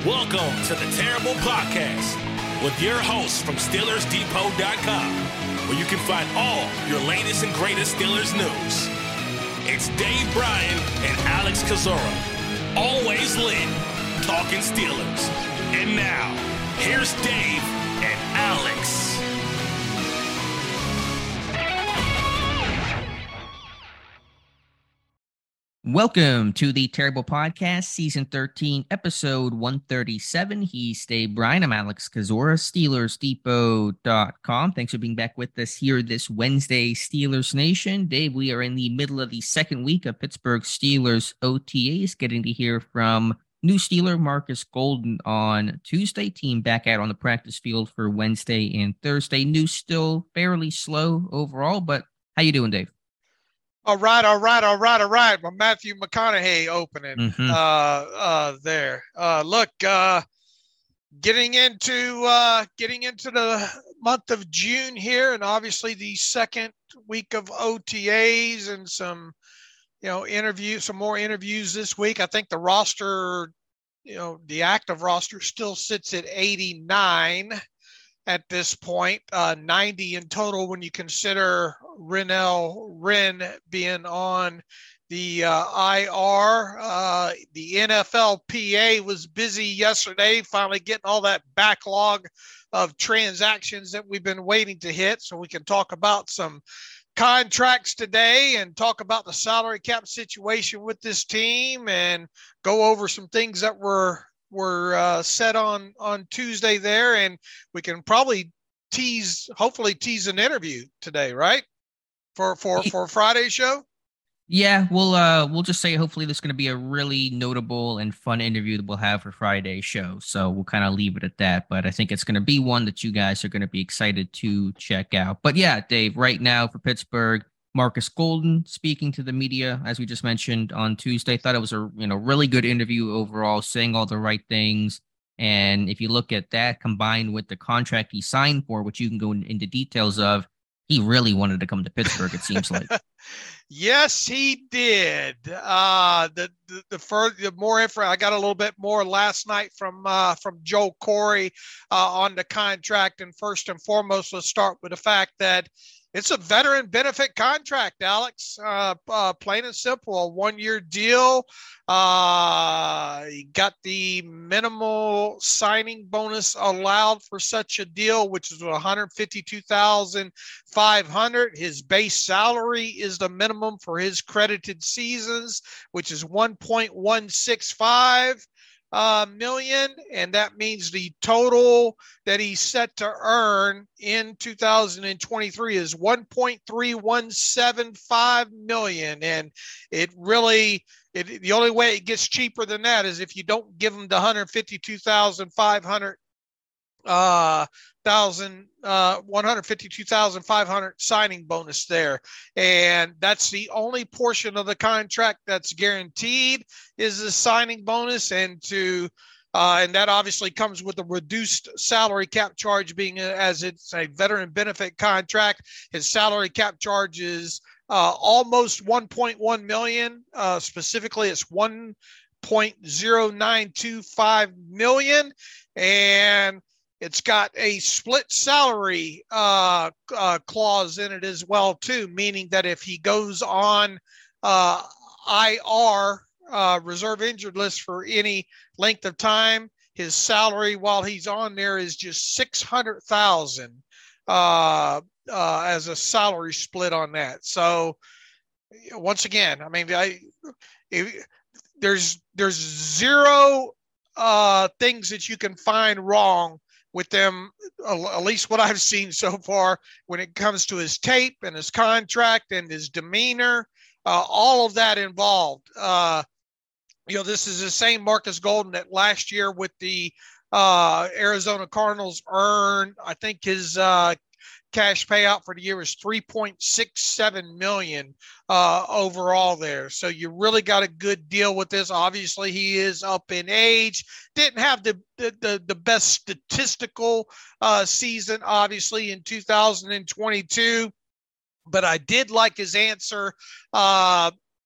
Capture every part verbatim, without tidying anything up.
Welcome to the Terrible Podcast with your hosts from Steelers Depot dot com, where you can find all your latest and greatest Steelers news. It's Dave Bryan and Alex Kozora, always lit, talking Steelers. And now, here's Dave and Alex. Welcome to the Terrible Podcast, Season thirteen, Episode one thirty-seven. He's Dave Bryan. I'm Alex Kozora, Steelers Depot dot com. Thanks for being back with us here this Wednesday, Steelers Nation. Dave, we are in the middle of the second week of Pittsburgh Steelers O T As, getting to hear from new Steeler Marcus Golden on Tuesday. Team back out on the practice field for Wednesday and Thursday. News still fairly slow overall, but how you doing, Dave? All right, all right, all right, all right. Well, Matthew McConaughey opening mm-hmm. uh, uh, there. Uh, look, uh, getting into uh, getting into the month of June here, and obviously the second week of O T As and some, you know, interviews, some more interviews this week. I think the roster, you know, the active roster still sits at eighty-nine at this point, uh, ninety in total when you consider Renell Wren being on the uh, I R. Uh, the N F L P A was busy yesterday, finally getting all that backlog of transactions that we've been waiting to hit, so we can talk about some contracts today and talk about the salary cap situation with this team and go over some things that were were uh, set on on Tuesday there, and we can probably tease, hopefully tease an interview today, right? For for for Friday's show. Yeah, we'll uh we'll just say hopefully this is going to be a really notable and fun interview that we'll have for Friday's show. So we'll kind of leave it at that. But I think it's going to be one that you guys are going to be excited to check out. But yeah, Dave, right now for Pittsburgh, Marcus Golden speaking to the media, as we just mentioned on Tuesday. Thought it was a you know really good interview overall, saying all the right things. And if you look at that combined with the contract he signed for, which you can go in, into details of, he really wanted to come to Pittsburgh, it seems like. Yes, he did. Uh, the the the, further, the more info, I got a little bit more last night from uh, from Joe Corey uh, on the contract. And first and foremost, let's start with the fact that it's a veteran benefit contract, Alex. Uh, uh, plain and simple, a one-year deal. Uh, you got the minimal signing bonus allowed for such a deal, which is one hundred fifty-two thousand five hundred dollars. His base salary is the minimum for his credited seasons, which is one point one six five Uh, million, and that means the total that he's set to earn in two thousand twenty-three is one point three one seven five million. And it really, it, the only way it gets cheaper than that is if you don't give him the one hundred fifty-two thousand five hundred uh thousand uh one hundred fifty-two thousand five hundred signing bonus there, and that's the only portion of the contract that's guaranteed is the signing bonus. And to uh and that obviously comes with a reduced salary cap charge, being a, as it's a veteran benefit contract. His salary cap charge is uh almost one point one million. Uh specifically it's one point zero nine two five million, and it's got a split salary uh, uh, clause in it as well, too, meaning that if he goes on uh, I R, uh, reserve injured list, for any length of time, his salary while he's on there is just six hundred thousand dollars uh, uh, as a salary split on that. So once again, I mean, I, it, there's there's zero uh, things that you can find wrong with them, at least what I've seen so far, when it comes to his tape and his contract and his demeanor, uh, all of that involved. Uh, you know, this is the same Marcus Golden that last year with the uh, Arizona Cardinals earned, I think his uh, cash payout for the year was three point six seven million dollars uh, overall there. So you really got a good deal with this. Obviously, he is up in age. Didn't have the the the, the best statistical uh, season, obviously, in two thousand twenty-two. But I did like his answer uh,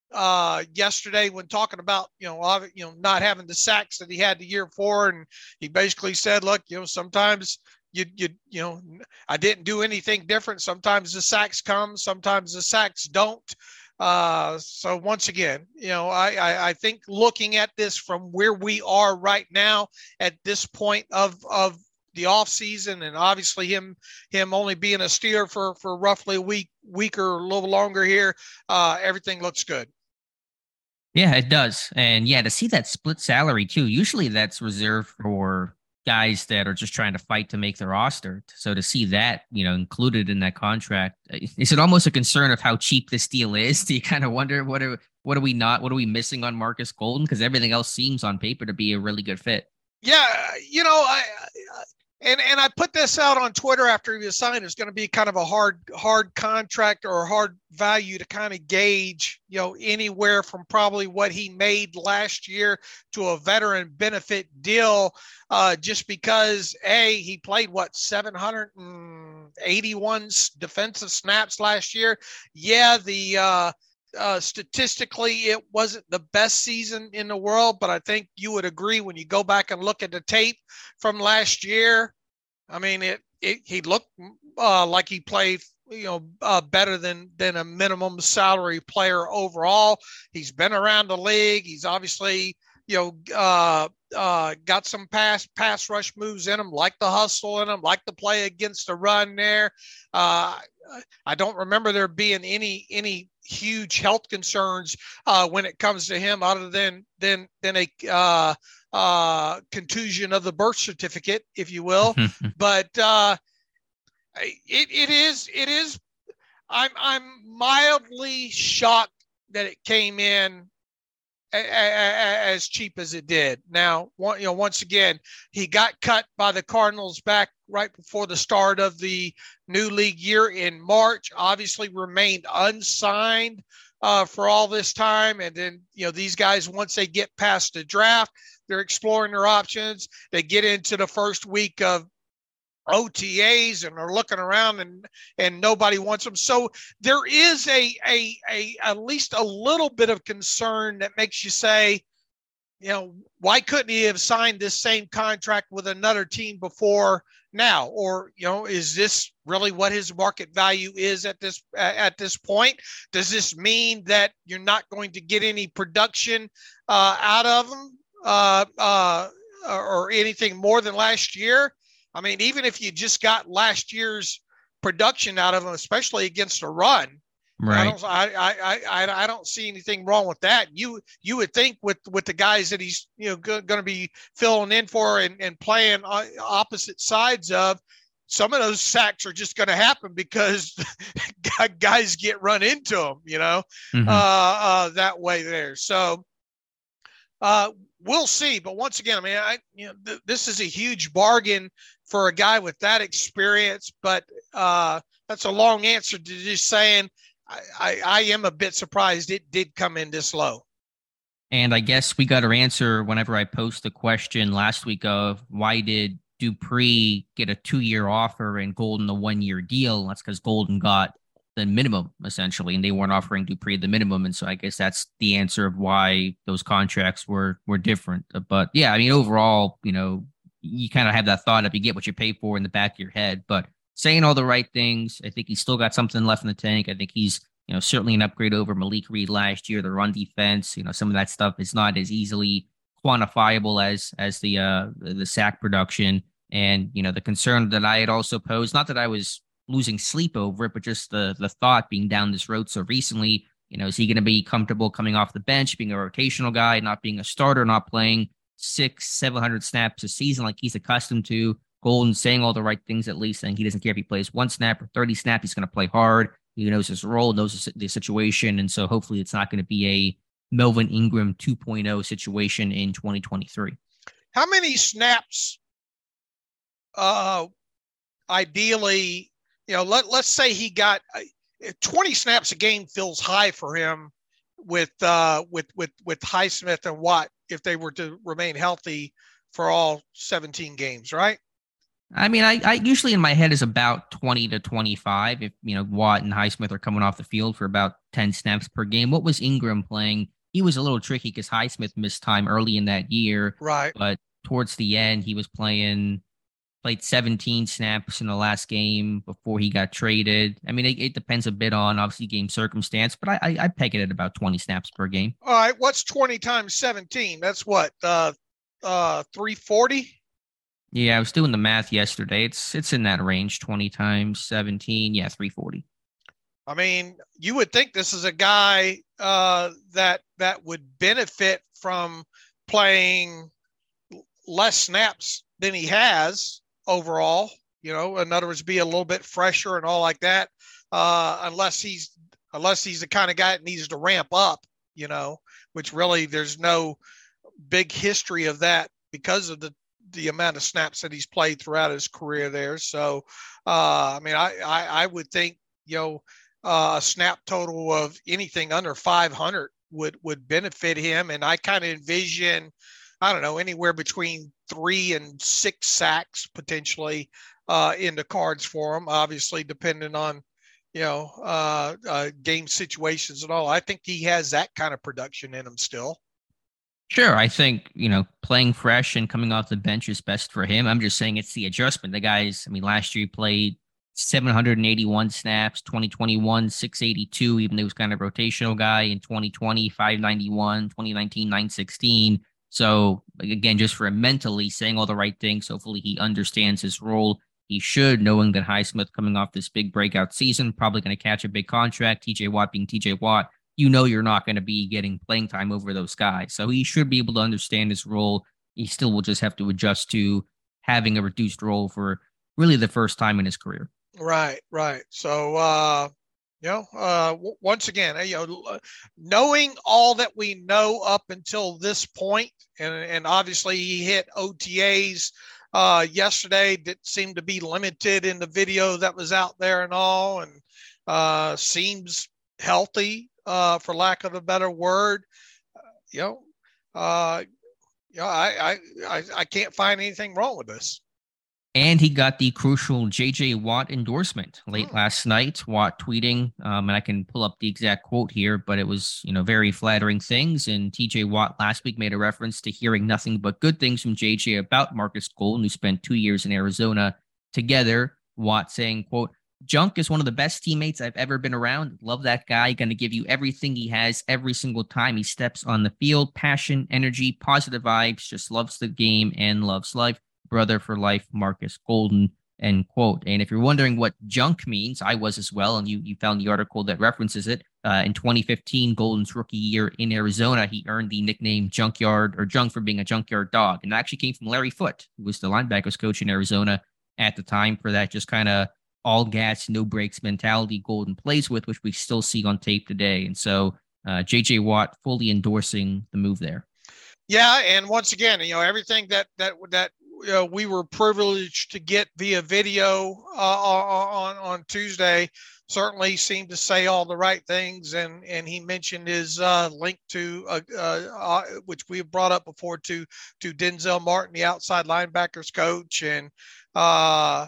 uh, yesterday when talking about, you know, you know, not having the sacks that he had the year before. And he basically said, look, you know, sometimes you, you, you know, I didn't do anything different. Sometimes the sacks come, sometimes the sacks don't. Uh, so once again, you know, I, I, I think looking at this from where we are right now at this point of, of the off season, and obviously him, him only being a Steeler for, for roughly a week, week or a little longer here, uh, everything looks good. Yeah, it does. And yeah, to see that split salary too, usually that's reserved for guys that are just trying to fight to make the roster. So to see that, you know, included in that contract, is it almost a concern of how cheap this deal is? Do you kind of wonder what are what are we not what are we missing on Marcus Golden? Because everything else seems on paper to be a really good fit. Yeah, you know, I, I and and I put this out on Twitter after he was signed. It's going to be kind of a hard hard contract or hard value to kind of gauge, you know, anywhere from probably what he made last year to a veteran benefit deal, uh, just because a he played what seven hundred eighty-one defensive snaps last year. Yeah, the uh, Uh, statistically, it wasn't the best season in the world, but I think you would agree when you go back and look at the tape from last year. I mean, it, it he looked uh, like he played, you know, uh, better than than a minimum salary player overall. He's been around the league. He's obviously, you know, uh, uh, got some pass pass rush moves in him, like the hustle in him, like the play against the run there. Uh, I don't remember there being any any huge health concerns uh, when it comes to him, other than than than a uh, uh, contusion of the birth certificate, if you will. But uh, it it is it is. I'm I'm mildly shocked that it came in as cheap as it did. Now, you know, once again, he got cut by the Cardinals back right before the start of the new league year in March, obviously remained unsigned uh, for all this time. And then, you know, these guys, once they get past the draft, they're exploring their options. They get into the first week of O T As and are looking around, and and nobody wants them. So there is a a a at least a little bit of concern that makes you say, you know, why couldn't he have signed this same contract with another team before now? Or, you know, is this really what his market value is at this at this point? Does this mean that you're not going to get any production uh, out of him uh, uh, or anything more than last year? I mean, even if you just got last year's production out of him, especially against a run, right? I don't, I, I, I, I don't see anything wrong with that. You, you would think with, with the guys that he's, you know, going to be filling in for and, and playing opposite sides of, some of those sacks are just going to happen because guys get run into them, you know, mm-hmm. uh, uh, that way there. So, uh, we'll see. But once again, I mean, I, you know, th- this is a huge bargain for a guy with that experience, but uh, that's a long answer to just saying I, I, I am a bit surprised it did come in this low. And I guess we got our answer whenever I posed the question last week of why did Dupree get a two-year offer and Golden a one-year deal? That's because Golden got the minimum, essentially, and they weren't offering Dupree the minimum. And so I guess that's the answer of why those contracts were were different. But yeah, I mean, overall, you know, you kind of have that thought of you get what you pay for in the back of your head. But saying all the right things, I think he's still got something left in the tank. I think he's, you know, certainly an upgrade over Malik Reed last year. The run defense, you know, some of that stuff is not as easily quantifiable as as the uh the, the sack production. And, you know, the concern that I had also posed, not that I was losing sleep over it, but just the the thought being down this road so recently, you know, is he going to be comfortable coming off the bench, being a rotational guy, not being a starter, not playing six, seven hundred snaps a season like he's accustomed to? Golden saying all the right things, at least saying he doesn't care if he plays one snap or thirty snap. He's going to play hard. He knows his role, knows the situation. And so hopefully it's not going to be a Melvin Ingram two point oh situation in twenty twenty-three. How many snaps uh, ideally, you know, let, let's say he got twenty snaps a game feels high for him with, uh, with, with, with Highsmith and Watt if they were to remain healthy for all seventeen games, right? I mean, I, I usually in my head is about twenty to twenty-five. If, you know, Watt and Highsmith are coming off the field for about ten snaps per game. What was Ingram playing? He was a little tricky because Highsmith missed time early in that year. Right. But towards the end, he was playing, played seventeen snaps in the last game before he got traded. I mean, it, it depends a bit on obviously game circumstance, but I, I, I peg it at about twenty snaps per game. All right. What's twenty times seventeen? That's what, uh, uh, three forty? Yeah, I was doing the math yesterday. It's it's in that range, twenty times seventeen. Yeah, three forty. I mean, you would think this is a guy uh, that that would benefit from playing less snaps than he has overall. You know, in other words, be a little bit fresher and all like that. Uh, unless he's unless he's the kind of guy that needs to ramp up. You know, which really there's no big history of that because of the the amount of snaps that he's played throughout his career there. So, uh, I mean, I, I, I would think, you know, uh, a snap total of anything under five hundred would, would benefit him. And I kind of envision, I don't know, anywhere between three and six sacks potentially uh, in the cards for him, obviously depending on, you know, uh, uh, game situations and all. I think he has that kind of production in him still. Sure, I think, you know, playing fresh and coming off the bench is best for him. I'm just saying it's the adjustment. The guys, I mean, last year he played seven hundred eighty-one snaps, twenty twenty-one, six eighty-two, even though he was kind of a rotational guy. In twenty twenty, five ninety-one, twenty nineteen, nine sixteen. So, again, just for him mentally saying all the right things, hopefully he understands his role. He should, knowing that Highsmith coming off this big breakout season, probably going to catch a big contract, T J Watt being T J Watt. You know you're not going to be getting playing time over those guys. So he should be able to understand his role. He still will just have to adjust to having a reduced role for really the first time in his career. Right, right. So, uh, you know, uh, w- once again, you know, knowing all that we know up until this point, and, and obviously he hit O T As uh, yesterday that seemed to be limited in the video that was out there and all, and uh, seems healthy. Uh, for lack of a better word, uh, you know, uh, you know, I, I, I can't find anything wrong with this. And he got the crucial J J Watt endorsement late Hmm. last night. Watt tweeting, um, and I can pull up the exact quote here, but it was, you know, very flattering things. And T J Watt last week made a reference to hearing nothing but good things from J J about Marcus Golden, who spent two years in Arizona together. Watt saying, quote, Junk is one of the best teammates I've ever been around. Love that guy. Going to give you everything he has every single time he steps on the field. Passion, energy, positive vibes. Just loves the game and loves life. Brother for life, Marcus Golden, end quote. And if you're wondering what junk means, I was as well. And you, you found the article that references it. Uh, in twenty fifteen, Golden's rookie year in Arizona, he earned the nickname Junkyard or Junk for being a junkyard dog. And that actually came from Larry Foote, who was the linebackers coach in Arizona at the time, for that just kind of all gas, no breaks mentality Golden plays with, which we still see on tape today. And so uh, J J Watt fully endorsing the move there. Yeah, and once again, you know, everything that that that you know, we were privileged to get via video uh, on on Tuesday certainly seemed to say all the right things, and and he mentioned his uh, link to uh, uh, which we have brought up before to to Denzel Martin, the outside linebackers coach, and uh,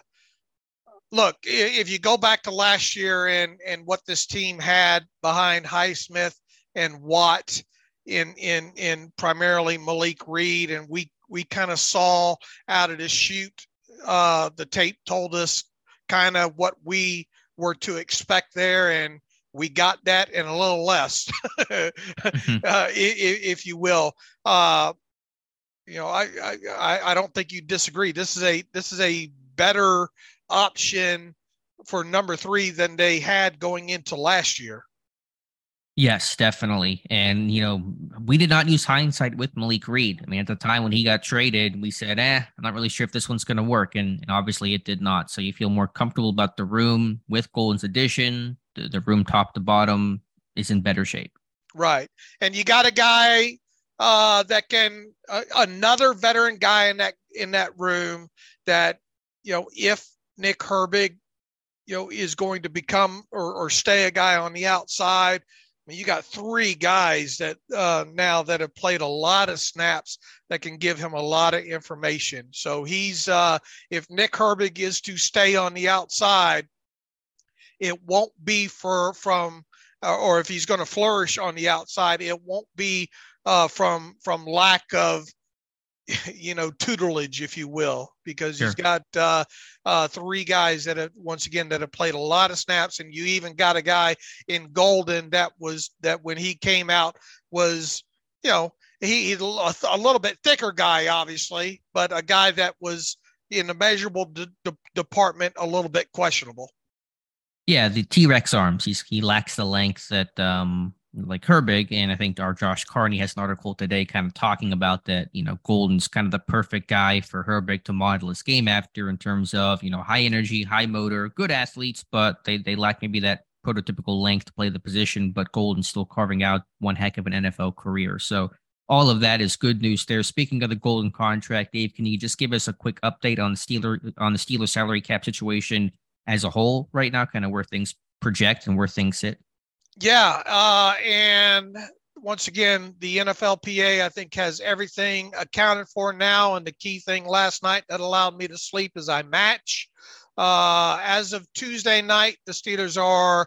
look, if you go back to last year and and what this team had behind Highsmith and Watt in in in primarily Malik Reed, and we we kind of saw out of the chute, uh, the tape told us kind of what we were to expect there, and we got that and a little less, mm-hmm. uh, if, if you will. Uh, you know, I, I I don't think you disagree. This is a this is a better option for number three than they had going into last year. Yes, definitely. And, you know, we did not use hindsight with Malik Reed. I mean, at the time when he got traded, we said, eh, I'm not really sure if this one's going to work. And, and obviously it did not. So you feel more comfortable about the room with Golden's addition. The, the room top to bottom is in better shape. Right. And you got a guy uh, that can, uh, another veteran guy in that, in that room that, you know, if Nick Herbig, you know, is going to become or, or stay a guy on the outside, mean, you got three guys that uh, now that have played a lot of snaps that can give him a lot of information. So he's uh, if Nick Herbig is to stay on the outside, it won't be for from uh, or if he's going to flourish on the outside, it won't be uh, from from lack of you know, tutelage, if you will, because sure. he's got uh, uh, three guys that have, once again, that have played a lot of snaps. And you even got a guy in Golden that was, that when he came out was, you know, he, he's a, a little bit thicker guy, obviously, but a guy that was in the measurable de- de- department, a little bit questionable. Yeah. The T-Rex arms, he's, he lacks the length that, um, like Herbig, and I think our Josh Carney has an article today kind of talking about that, you know, Golden's kind of the perfect guy for Herbig to model his game after in terms of, you know, high energy, high motor, good athletes, but they, they lack maybe that prototypical length to play the position, but Golden's still carving out one heck of an N F L career. So all of that is good news there. Speaking of the Golden contract, Dave, can you just give us a quick update on the Steeler, on the Steelers salary cap situation as a whole right now, kind of where things project and where things sit? Yeah, uh, and once again, the N F L P A, I think, has everything accounted for now. And the key thing last night that allowed me to sleep is I match. Uh, as of Tuesday night, the Steelers are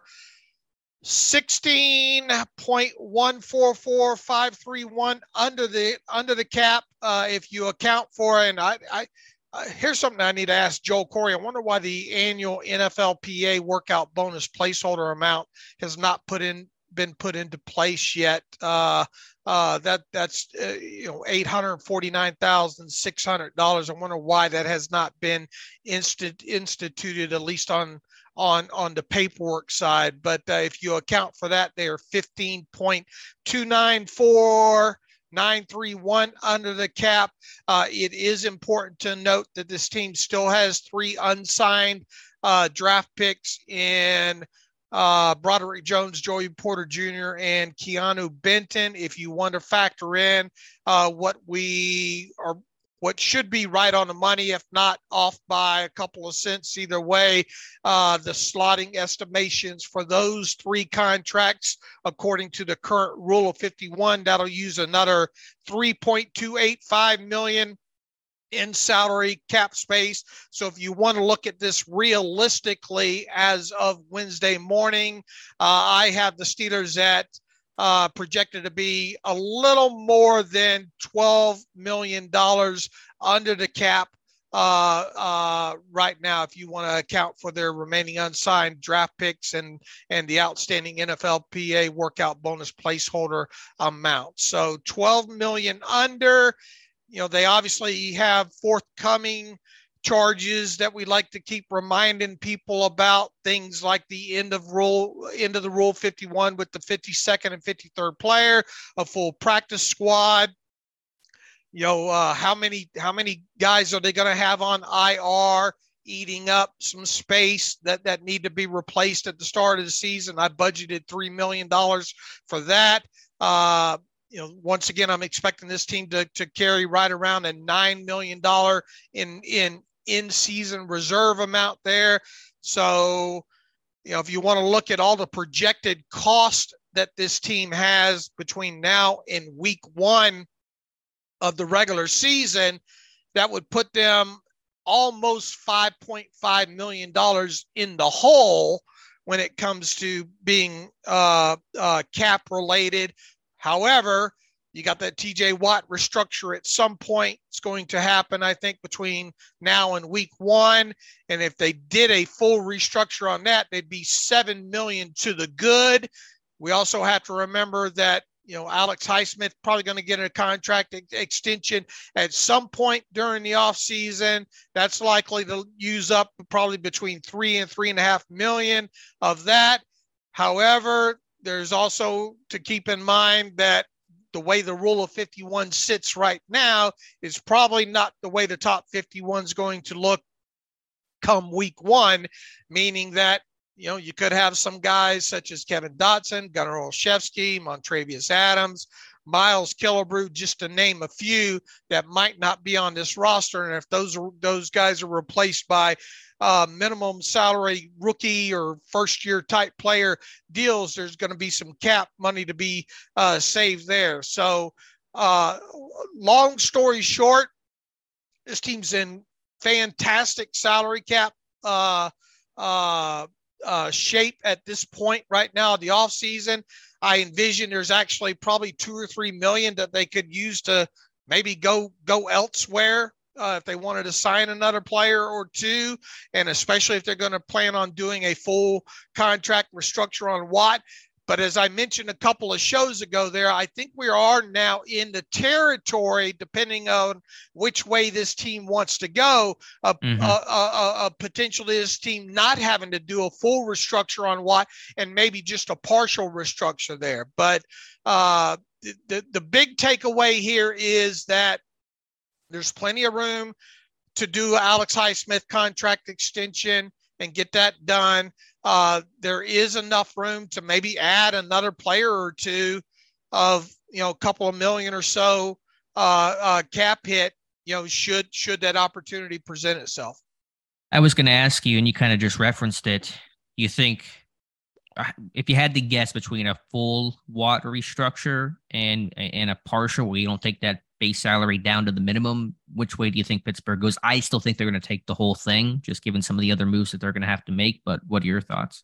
sixteen point one four four five three one under the under the cap. Uh, if you account for, and I, I Uh, here's something I need to ask Joel Corey. I wonder why the annual N F L P A workout bonus placeholder amount has not put in been put into place yet. Uh, uh, that that's uh, you know eight hundred forty-nine thousand six hundred dollars. I wonder why that has not been instant instituted, at least on on on the paperwork side. But uh, if you account for that, they are fifteen point two nine four. nine three one under the cap. Uh, it is important to note that this team still has three unsigned uh, draft picks in uh, Broderick Jones, Joey Porter Junior, and Keanu Benton. If you want to factor in uh, what we are, what should be right on the money, if not off by a couple of cents either way, uh, the slotting estimations for those three contracts, according to the current rule of fifty-one, that'll use another three point two eight five million dollars in salary cap space. So if you want to look at this realistically as of Wednesday morning, uh, I have the Steelers at Uh, projected to be a little more than twelve million dollars under the cap uh, uh, right now, if you want to account for their remaining unsigned draft picks and, and the outstanding N F L P A workout bonus placeholder amount. So twelve million dollars under. You know, they obviously have forthcoming charges that we like to keep reminding people about, things like the end of rule end of the rule fifty-one with the fifty-second and fifty-third player, a full practice squad. You know, uh, how many how many guys are they going to have on I R, eating up some space that that need to be replaced at the start of the season? I budgeted three million dollars for that. Uh, You know, once again, I'm expecting this team to, to carry right around a nine million dollars in, in in-season reserve amount there. So, you know, if you want to look at all the projected cost that this team has between now and week one of the regular season, that would put them almost five point five million dollars in the hole when it comes to being uh, uh, cap related. However, you got that T J Watt restructure at some point. It's going to happen, I think, between now and week one. And if they did a full restructure on that, they'd be seven million dollars to the good. We also have to remember that, you know, Alex Highsmith probably going to get a contract ex- extension at some point during the offseason. That's likely to use up probably between three and three and a half million of that. However, there's also to keep in mind that the way the rule of fifty-one sits right now is probably not the way the top fifty-one is going to look come week one, meaning that, you know, you could have some guys such as Kevin Dotson, Gunnar Olszewski, Montravius Adams, Miles Killebrew, just to name a few that might not be on this roster. And if those are, those guys are replaced by uh, minimum salary rookie or first year type player deals, there's going to be some cap money to be uh, saved there. So uh, long story short, this team's in fantastic salary cap uh, uh, uh, shape at this point right now, the offseason. I envision there's actually probably two or three million that they could use to maybe go go elsewhere uh, if they wanted to sign another player or two, and especially if they're going to plan on doing a full contract restructure on Watt. But as I mentioned a couple of shows ago there, I think we are now in the territory, depending on which way this team wants to go, a, mm-hmm. a, a, a potential this team not having to do a full restructure on Watt and maybe just a partial restructure there. But uh, the, the, the big takeaway here is that there's plenty of room to do Alex Highsmith contract extension and get that done. Uh, there is enough room to maybe add another player or two of, you know, a couple of million or so uh, uh, cap hit, you know, should should that opportunity present itself. I was going to ask you, and you kind of just referenced it. You think if you had to guess between a full Watt restructure and and a partial where you don't take that base salary down to the minimum, which way do you think Pittsburgh goes? I still think they're going to take the whole thing, just given some of the other moves that they're going to have to make. But what are your thoughts?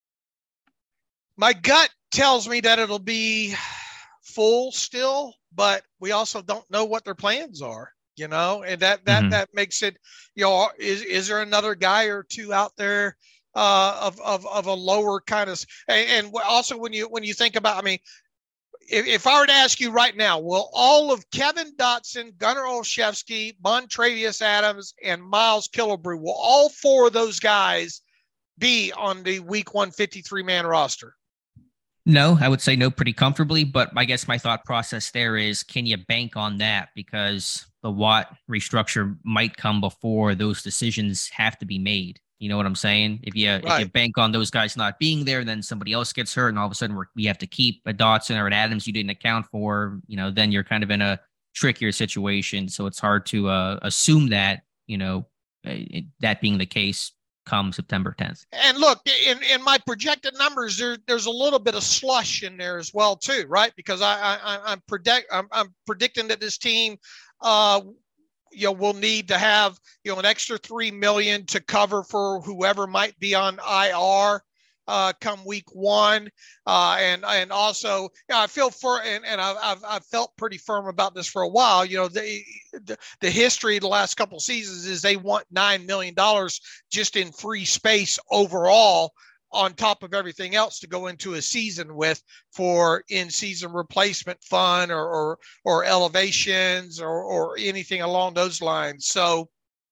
My gut tells me that it'll be full still, but we also don't know what their plans are, you know, and that that mm-hmm. that makes it, you know, is is there another guy or two out there uh, of of of a lower kind of, and, and also when you when you think about, I mean, If, if I were to ask you right now, will all of Kevin Dotson, Gunnar Olszewski, Montravius Adams, and Miles Killebrew, will all four of those guys be on the week one fifty-three man roster? No, I would say no pretty comfortably, but I guess my thought process there is, can you bank on that? Because the Watt restructure might come before those decisions have to be made. You know what I'm saying? If you right. if you bank on those guys not being there, then somebody else gets hurt, and all of a sudden we're, we have to keep a Dotson or an Adams you didn't account for. You know, then you're kind of in a trickier situation. So it's hard to uh, assume that, you know, it, that being the case come September tenth. And look, in, in my projected numbers, there, there's a little bit of slush in there as well too, right? Because I, I I'm predict I'm, I'm predicting that this team. Uh, you know, we'll need to have, you know, an extra three million to cover for whoever might be on I R uh, come week one. Uh, and, and also, you know, I feel for, and, and I've, I've, I've felt pretty firm about this for a while. You know, the, the, the history of the last couple of seasons is they want nine million dollars just in free space overall, on top of everything else to go into a season with for in-season replacement fund or or, or elevations or, or anything along those lines. So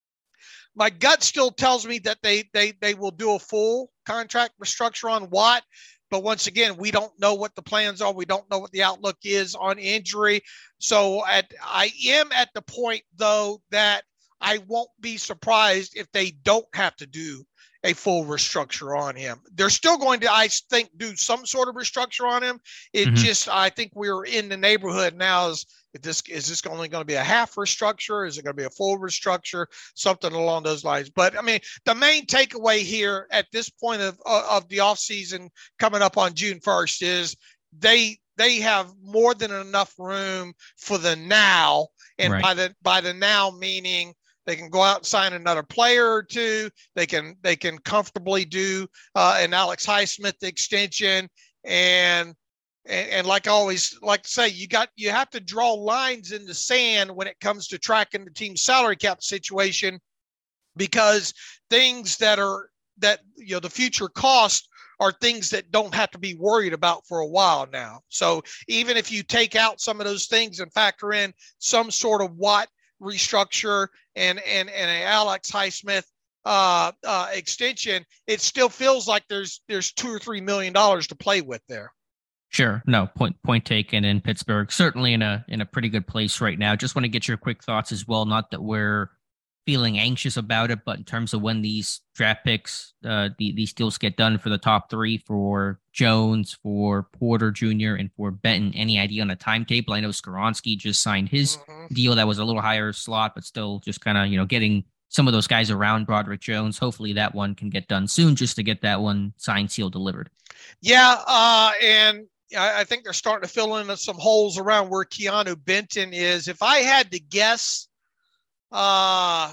my gut still tells me that they they they will do a full contract restructure on Watt. But once again, we don't know what the plans are. We don't know what the outlook is on injury. So at I am at the point, though, that I won't be surprised if they don't have to do a full restructure on him. They're still going to, I think, do some sort of restructure on him. It mm-hmm. just, I think we're in the neighborhood now. Is this is this only going to be a half restructure? Is it going to be a full restructure? Something along those lines. But I mean, the main takeaway here at this point of of the offseason coming up on June first is they they have more than enough room for the now. And right. by the by the now meaning they can go out and sign another player or two. They can they can comfortably do uh, an Alex Highsmith extension, and, and and like I always like to say, you got you have to draw lines in the sand when it comes to tracking the team's salary cap situation, because things that are that you know the future costs are things that don't have to be worried about for a while now. So even if you take out some of those things and factor in some sort of Watt restructure and and and a Alex Highsmith uh, uh, extension, it still feels like there's there's two or three million dollars to play with there. Sure, no point point taken. In Pittsburgh, certainly in a in a pretty good place right now. Just want to get your quick thoughts as well. Not that we're feeling anxious about it, but in terms of when these draft picks, uh, the, these deals get done for the top three, for Jones, for Porter Junior, and for Benton, any idea on a timetable? I know Skoronski just signed his mm-hmm. deal that was a little higher slot, but still just kind of, you know, getting some of those guys around Broderick Jones. Hopefully that one can get done soon, just to get that one signed, sealed, delivered. Yeah, uh, and I, I think they're starting to fill in some holes around where Keanu Benton is. If I had to guess, uh,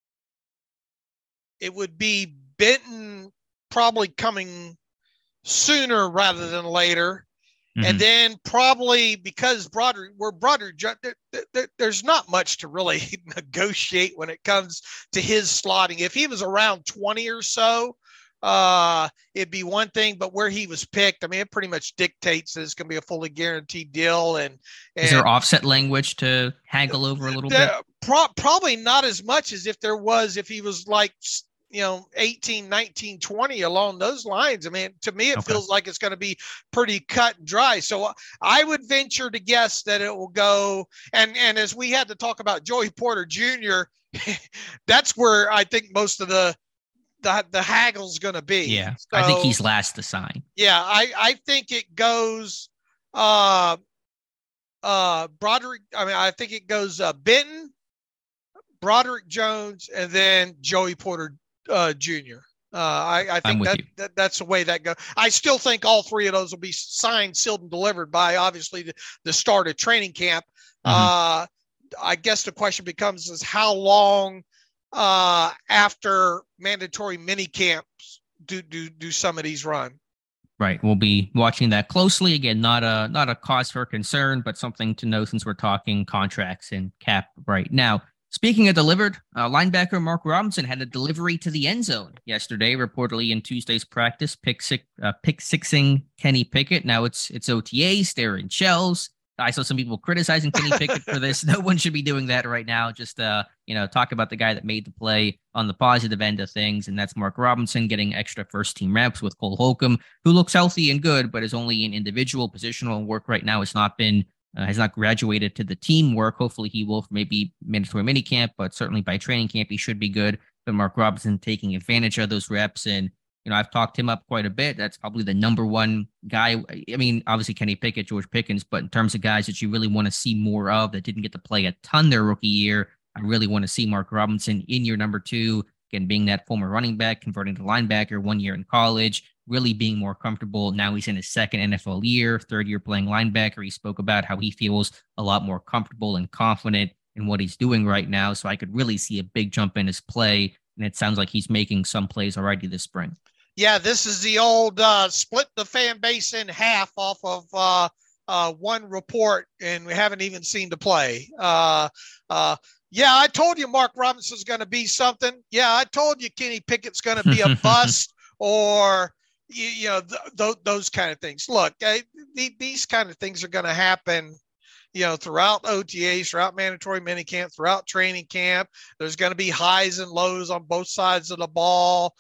it would be Benton probably coming sooner rather than later. Mm-hmm. And then probably because Broderick, where Broderick, there, there, there's not much to really negotiate when it comes to his slotting. If he was around twenty or so, uh, it'd be one thing, but where he was picked, I mean, it pretty much dictates that it's going to be a fully guaranteed deal. And, and is there offset language to haggle over a little there, bit? Pro- probably not as much as if there was, if he was like, you know, eighteen, nineteen, twenty along those lines. I mean, to me, it okay. feels like it's going to be pretty cut and dry. So I would venture to guess that it will go. And, and as we had to talk about Joey Porter Junior, that's where I think most of the, the, the haggle's going to be. Yeah. So, I think he's last to sign. Yeah. I, I think it goes, uh, uh, Broderick. I mean, I think it goes, uh, Benton, Broderick Jones, and then Joey Porter Uh, Junior. Uh, I, I think that, that that's the way that goes. I still think all three of those will be signed, sealed, and delivered by obviously the, the start of training camp. Mm-hmm. Uh, I guess the question becomes is how long uh, after mandatory mini camps do, do do some of these run? Right. We'll be watching that closely. Again, not a not a cause for concern, but something to know since we're talking contracts and cap right now. Speaking of delivered, uh, linebacker Mark Robinson had a delivery to the end zone yesterday, reportedly in Tuesday's practice, pick six, uh, pick sixing Kenny Pickett. Now it's it's O T As, they're in shells. I saw some people criticizing Kenny Pickett for this. No one should be doing that right now. Just uh, you know, talk about the guy that made the play on the positive end of things, and that's Mark Robinson getting extra first team reps with Cole Holcomb, who looks healthy and good, but is only in individual positional work right now. It's not been. Uh, has not graduated to the team work. Hopefully he will for maybe mandatory minicamp, but certainly by training camp, he should be good. But Mark Robinson taking advantage of those reps. And, you know, I've talked him up quite a bit. That's probably the number one guy. I mean, obviously Kenny Pickett, George Pickens, but in terms of guys that you really want to see more of that didn't get to play a ton their rookie year, I really want to see Mark Robinson in your number two. Again, being that former running back, converting to linebacker one year in college, really being more comfortable. Now he's in his second N F L year, third year playing linebacker. He spoke about how he feels a lot more comfortable and confident in what he's doing right now. So I could really see a big jump in his play. And it sounds like he's making some plays already this spring. Yeah, this is the old uh, split the fan base in half off of uh, uh, one report, and we haven't even seen the play. Uh, uh, yeah, I told you Mark Robinson's going to be something. Yeah, I told you Kenny Pickett's going to be a bust or – You, you know, th- th- those kind of things. Look, I, th- these kind of things are going to happen, you know, throughout O T As, throughout mandatory minicamp, throughout training camp. There's going to be highs and lows on both sides of the ball.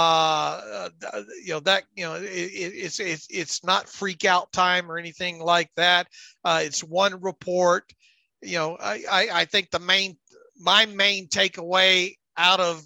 Uh, uh, you know, that, you know, it, it, it's, it's, it's not freak out time or anything like that. Uh, it's one report. You know, I, I, I think the main, my main takeaway out of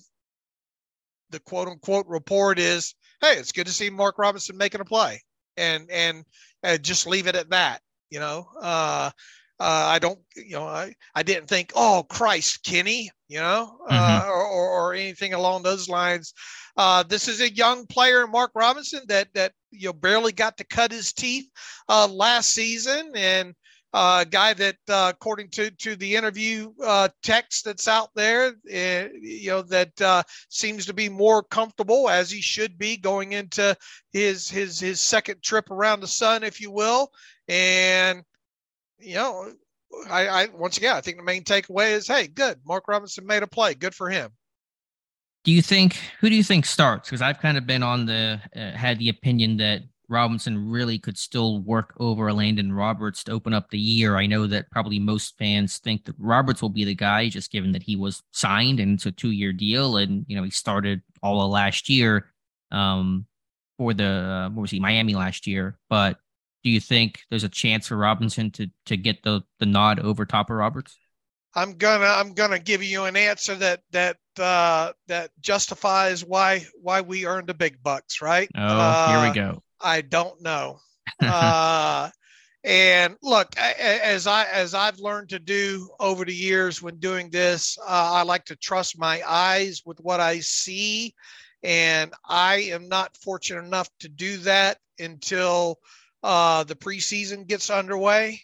the quote unquote report is, hey, it's good to see Mark Robinson making a play, and and uh, just leave it at that. You know, uh, uh, I don't, you know, I, I didn't think, oh Christ, Kenny, you know, uh, mm-hmm. or, or or anything along those lines. Uh, this is a young player, Mark Robinson, that that you know barely got to cut his teeth uh, last season, and a uh, guy that, uh, according to, to the interview uh, text that's out there, uh, you know, that uh, seems to be more comfortable, as he should be, going into his his his second trip around the sun, if you will. And, you know, I, I once again, I think the main takeaway is, hey, good. Mark Robinson made a play. Good for him. Do you think, who do you think starts? Because I've kind of been on the, uh, had the opinion that Robinson really could still work over Landon Roberts to open up the year. I know that probably most fans think that Roberts will be the guy, just given that he was signed and it's a two-year deal, and you know he started all of last year um, for the uh, what was he Miami last year. But do you think there's a chance for Robinson to to get the the nod over top of Roberts? I'm gonna I'm gonna give you an answer that that uh, that justifies why why we earned the big bucks, right? Oh, uh, here we go. I don't know. Uh, And look, as I as I've learned to do over the years when doing this, uh, I like to trust my eyes with what I see, and I am not fortunate enough to do that until uh, the preseason gets underway.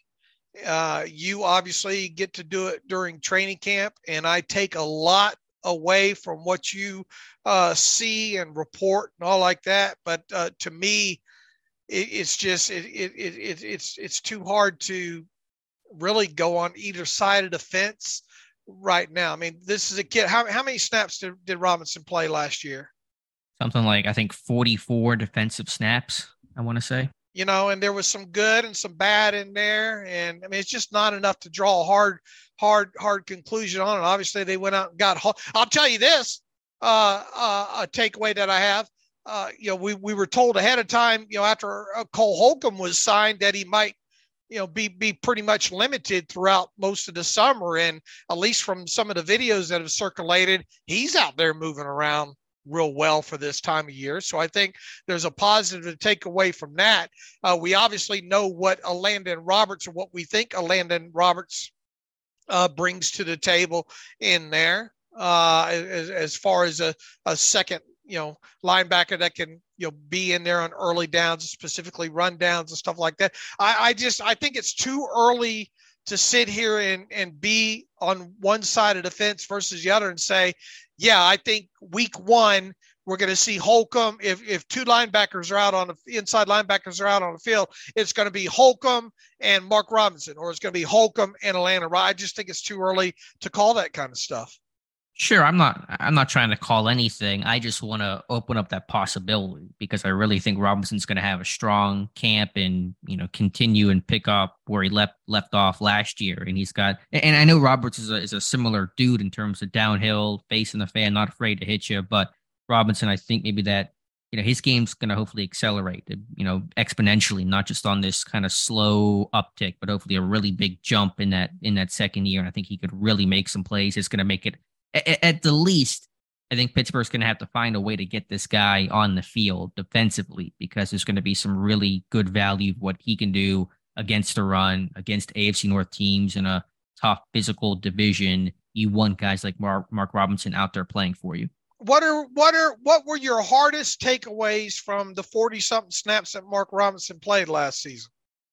Uh, you obviously get to do it during training camp, and I take a lot away from what you uh, see and report and all like that. But uh, to me, it, it's just it, it, it, it's it's too hard to really go on either side of the fence right now. I mean, this is a kid. How how many snaps did, did Robinson play last year? Something like, I think, forty-four defensive snaps, I want to say. You know, and there was some good and some bad in there. And I mean, it's just not enough to draw a hard, hard, hard conclusion on it. Obviously, they went out and got, I'll tell you this, uh, uh, a takeaway that I have, uh, you know, we, we were told ahead of time, you know, after Cole Holcomb was signed that he might, you know, be, be pretty much limited throughout most of the summer. And at least from some of the videos that have circulated, he's out there moving around real well for this time of year. So I think there's a positive to take away from that. Uh, we obviously know what Elandon Roberts, or what we think Elandon Roberts uh, brings to the table in there uh, as, as far as a, a second, you know, linebacker that can, you know, be in there on early downs, specifically run downs and stuff like that. I, I just, I think it's too early to sit here and, and be on one side of the fence versus the other and say, yeah, I think week one, we're going to see Holcomb. If if two linebackers are out on the inside linebackers are out on the field, it's going to be Holcomb and Mark Robinson, or it's going to be Holcomb and Elandon. I just think it's too early to call that kind of stuff. Sure, I'm not I'm not trying to call anything. I just want to open up that possibility because I really think Robinson's going to have a strong camp and, you know, continue and pick up where he left left off last year. And he's got, and I know Roberts is a, is a similar dude in terms of downhill, facing the fan, not afraid to hit you. But Robinson, I think maybe that, you know, his game's going to hopefully accelerate, you know, exponentially, not just on this kind of slow uptick, but hopefully a really big jump in that in that second year. And I think he could really make some plays. It's going to make it, at the least, I think Pittsburgh's going to have to find a way to get this guy on the field defensively, because there's going to be some really good value of what he can do against the run, against A F C North teams in a tough physical division. You want guys like Mark, Mark Robinson out there playing for you. What are what are what were your hardest takeaways from the forty-something snaps that Mark Robinson played last season?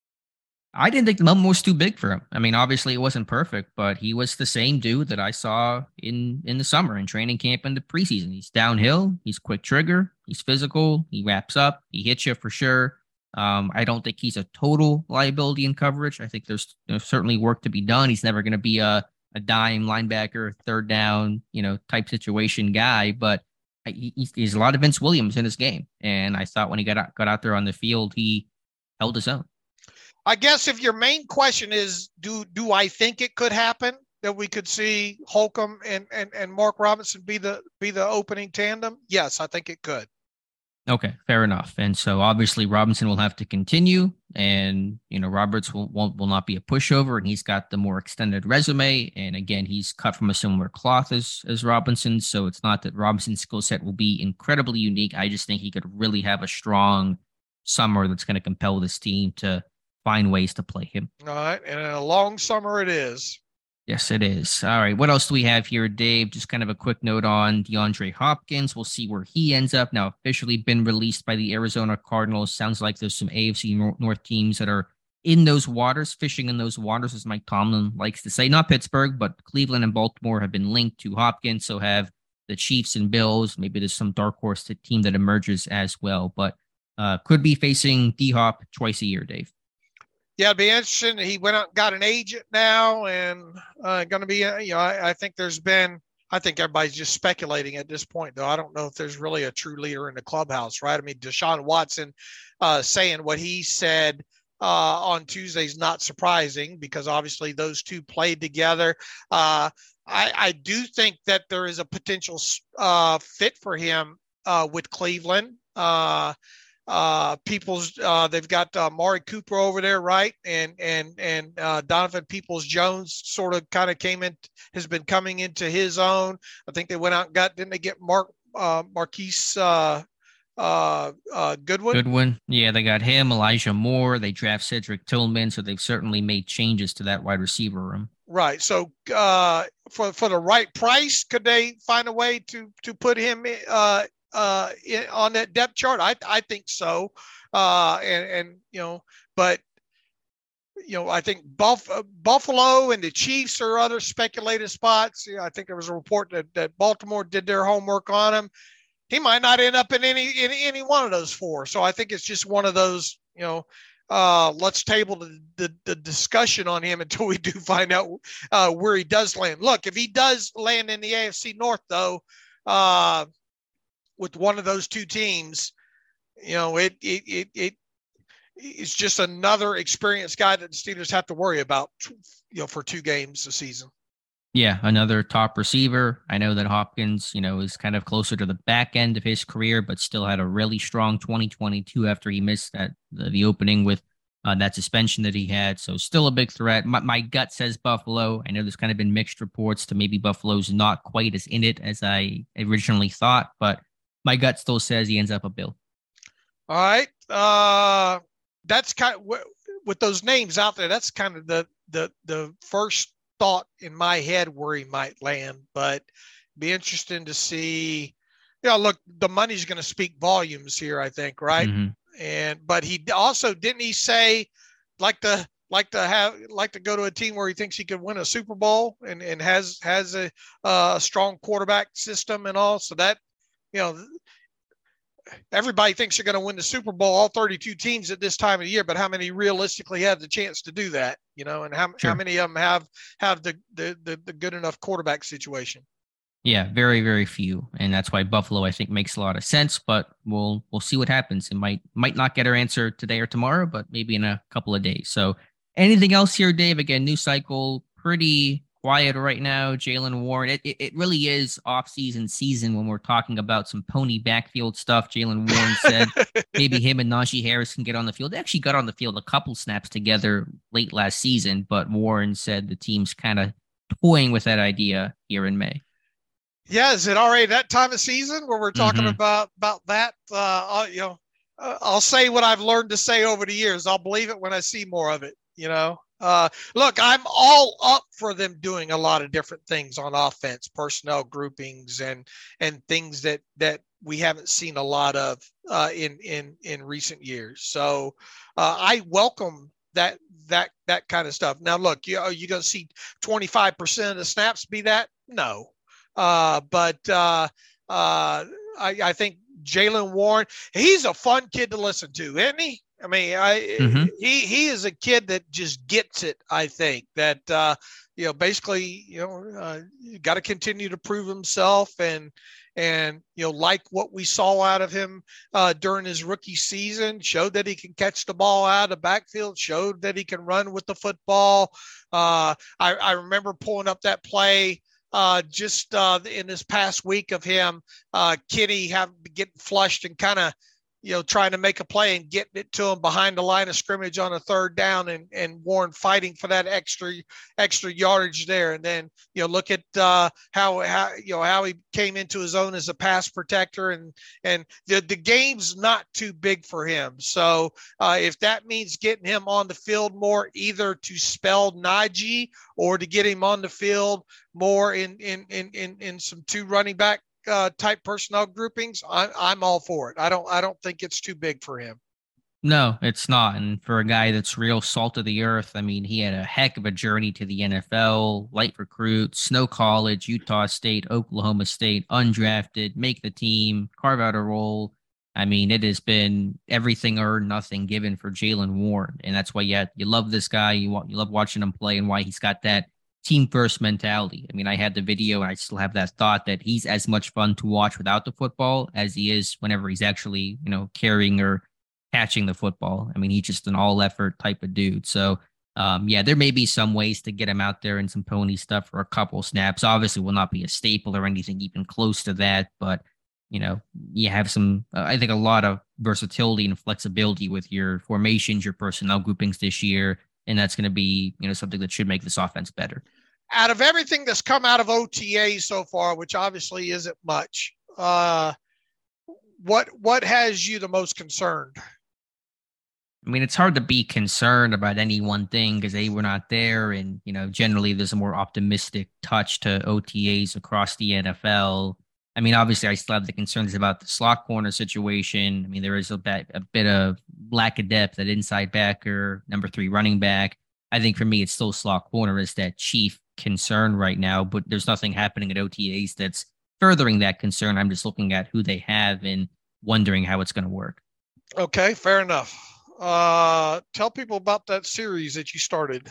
I didn't think the moment was too big for him. I mean, obviously it wasn't perfect, but he was the same dude that I saw in, in the summer, in training camp, in the preseason. He's downhill. He's quick trigger. He's physical. He wraps up. He hits you for sure. Um, I don't think he's a total liability in coverage. I think there's, there's certainly work to be done. He's never going to be a, a dime linebacker, third down, you know, type situation guy, but he, he's, he's a lot of Vince Williams in his game. And I thought when he got out, got out there on the field, he held his own. I guess if your main question is, do do I think it could happen that we could see Holcomb and, and, and Mark Robinson be the be the opening tandem? Yes, I think it could. Okay, fair enough. And so obviously Robinson will have to continue, and you know Roberts will won't, will not be a pushover, and he's got the more extended resume. And again, he's cut from a similar cloth as as Robinson, so it's not that Robinson's skill set will be incredibly unique. I just think he could really have a strong summer that's going to compel this team to find ways to play him. All right. And a long summer it is. Yes, it is. All right. What else do we have here, Dave? Just kind of a quick note on DeAndre Hopkins. We'll see where he ends up. Now officially been released by the Arizona Cardinals. Sounds like there's some A F C North teams that are in those waters, fishing in those waters, as Mike Tomlin likes to say. Not Pittsburgh, but Cleveland and Baltimore have been linked to Hopkins. So have the Chiefs and Bills. Maybe there's some dark horse team that emerges as well. But uh, could be facing D-Hop twice a year, Dave. Yeah, it'd be interesting. He went out and got an agent now, and uh, going to be, uh, you know, I, I think there's been, I think everybody's just speculating at this point, though. I don't know if there's really a true leader in the clubhouse, right? I mean, Deshaun Watson uh, saying what he said uh, on Tuesday is not surprising, because obviously those two played together. Uh, I, I do think that there is a potential uh, fit for him uh, with Cleveland. Uh, uh Peoples uh they've got uh, Mari Cooper over there, right? And and and uh Donovan Peoples-Jones sort of kind of came in, has been coming into his own. I think they went out and got, didn't they get Mark uh Marquise uh uh, uh, Goodwin. Goodwin. Yeah, they got him, Elijah Moore. They draft Cedric Tillman, so they've certainly made changes to that wide receiver room. Right. So uh, for for the right price, could they find a way to to put him uh, uh, in, on that depth chart? I I think so. Uh, and and you know, but you know, I think Buff- Buffalo and the Chiefs are other speculated spots. You know, I think there was a report that, that Baltimore did their homework on him. He might not end up in any, in any one of those four. So I think it's just one of those, you know, uh, let's table the, the, the discussion on him until we do find out uh, where he does land. Look, if he does land in the A F C North, though, uh, with one of those two teams, you know, it, it, it, it, it's just another experienced guy that the Steelers have to worry about, you know, for two games a season. Yeah, another top receiver. I know that Hopkins, you know, is kind of closer to the back end of his career, but still had a really strong twenty twenty-two after he missed that the, the opening with uh, that suspension that he had. So still a big threat. My, my gut says Buffalo. I know there's kind of been mixed reports to maybe Buffalo's not quite as in it as I originally thought, but my gut still says he ends up a Bill. All right. Uh, that's kind of with those names out there. That's kind of the the the first thought in my head where he might land, but be interesting to see. You know, look, the money's going to speak volumes here, I think, right? Mm-hmm. And but he also didn't he say like to like to have like to go to a team where he thinks he could win a Super Bowl and and has has a uh, strong quarterback system and all. So that, you know, everybody thinks they're going to win the Super Bowl, all thirty-two teams at this time of the year, but how many realistically have the chance to do that, you know, and how, sure. how many of them have, have the, the, the, the good enough quarterback situation? Yeah, very, very few. And that's why Buffalo, I think, makes a lot of sense, but we'll, we'll see what happens. It might, might not get our answer today or tomorrow, but maybe in a couple of days. So anything else here, Dave? Again, news cycle, pretty quiet right now. Jaylen Warren, it, it, it really is off-season season when we're talking about some pony backfield stuff. Jaylen Warren said maybe him and Najee Harris can get on the field. They actually got on the field a couple snaps together late last season, but Warren said the team's kind of toying with that idea here in May. Yeah, is it already that time of season where we're talking mm-hmm. about about that? Uh, you know, uh, I'll say what I've learned to say over the years. I'll believe it when I see more of it. You know. Uh, look, I'm all up for them doing a lot of different things on offense, personnel groupings and and things that that we haven't seen a lot of uh, in in in recent years. So uh, I welcome that that that kind of stuff. Now, look, you are you going to see twenty-five percent of the snaps be that? No, uh, but uh, uh, I, I think Jaylen Warren, he's a fun kid to listen to, isn't he? I mean, I mm-hmm. he he is a kid that just gets it. I think that uh, you know, basically, you know, uh, you got to continue to prove himself, and and you know, like what we saw out of him uh, during his rookie season, showed that he can catch the ball out of the backfield, showed that he can run with the football. Uh, I, I remember pulling up that play uh, just uh, in this past week of him, uh, Kenny have getting flushed and kind of, you know, trying to make a play and getting it to him behind the line of scrimmage on a third down, and, and Warren fighting for that extra, extra yardage there. And then, you know, look at uh, how, how, you know, how he came into his own as a pass protector, and, and the, the game's not too big for him. So uh, if that means getting him on the field more, either to spell Najee or to get him on the field more in, in, in, in, in some two running back Uh, type personnel groupings, I, I'm all for it. I don't, I don't think it's too big for him. No, it's not. And for a guy that's real salt of the earth, I mean, he had a heck of a journey to the N F L, light recruit, Snow College, Utah State, Oklahoma State, undrafted, make the team, carve out a role. I mean, it has been everything or nothing given for Jaylen Warren. And that's why you, have, you love this guy. You want, you love watching him play, and why he's got that team first mentality. I mean, I had the video and I still have that thought that he's as much fun to watch without the football as he is whenever he's actually, you know, carrying or catching the football. I mean, he's just an all effort type of dude. So, um, yeah, there may be some ways to get him out there in some pony stuff for a couple snaps. Obviously, will not be a staple or anything even close to that. But, you know, you have some, uh, I think, a lot of versatility and flexibility with your formations, your personnel groupings this year. And that's going to be, you know, something that should make this offense better. Out of everything that's come out of O T A so far, which obviously isn't much, uh, what what has you the most concerned? I mean, it's hard to be concerned about any one thing because they were not there. And, you know, generally there's a more optimistic touch to O T As across the N F L. I mean, obviously I still have the concerns about the slot corner situation. I mean, there is a bit, a bit of lack of depth at inside backer, number three running back. I think for me, it's still slot corner is that chief concern right now, but there's nothing happening at O T As that's furthering that concern. I'm just looking at who they have and wondering how it's going to work. Okay, fair enough. Uh, tell people about that series that you started.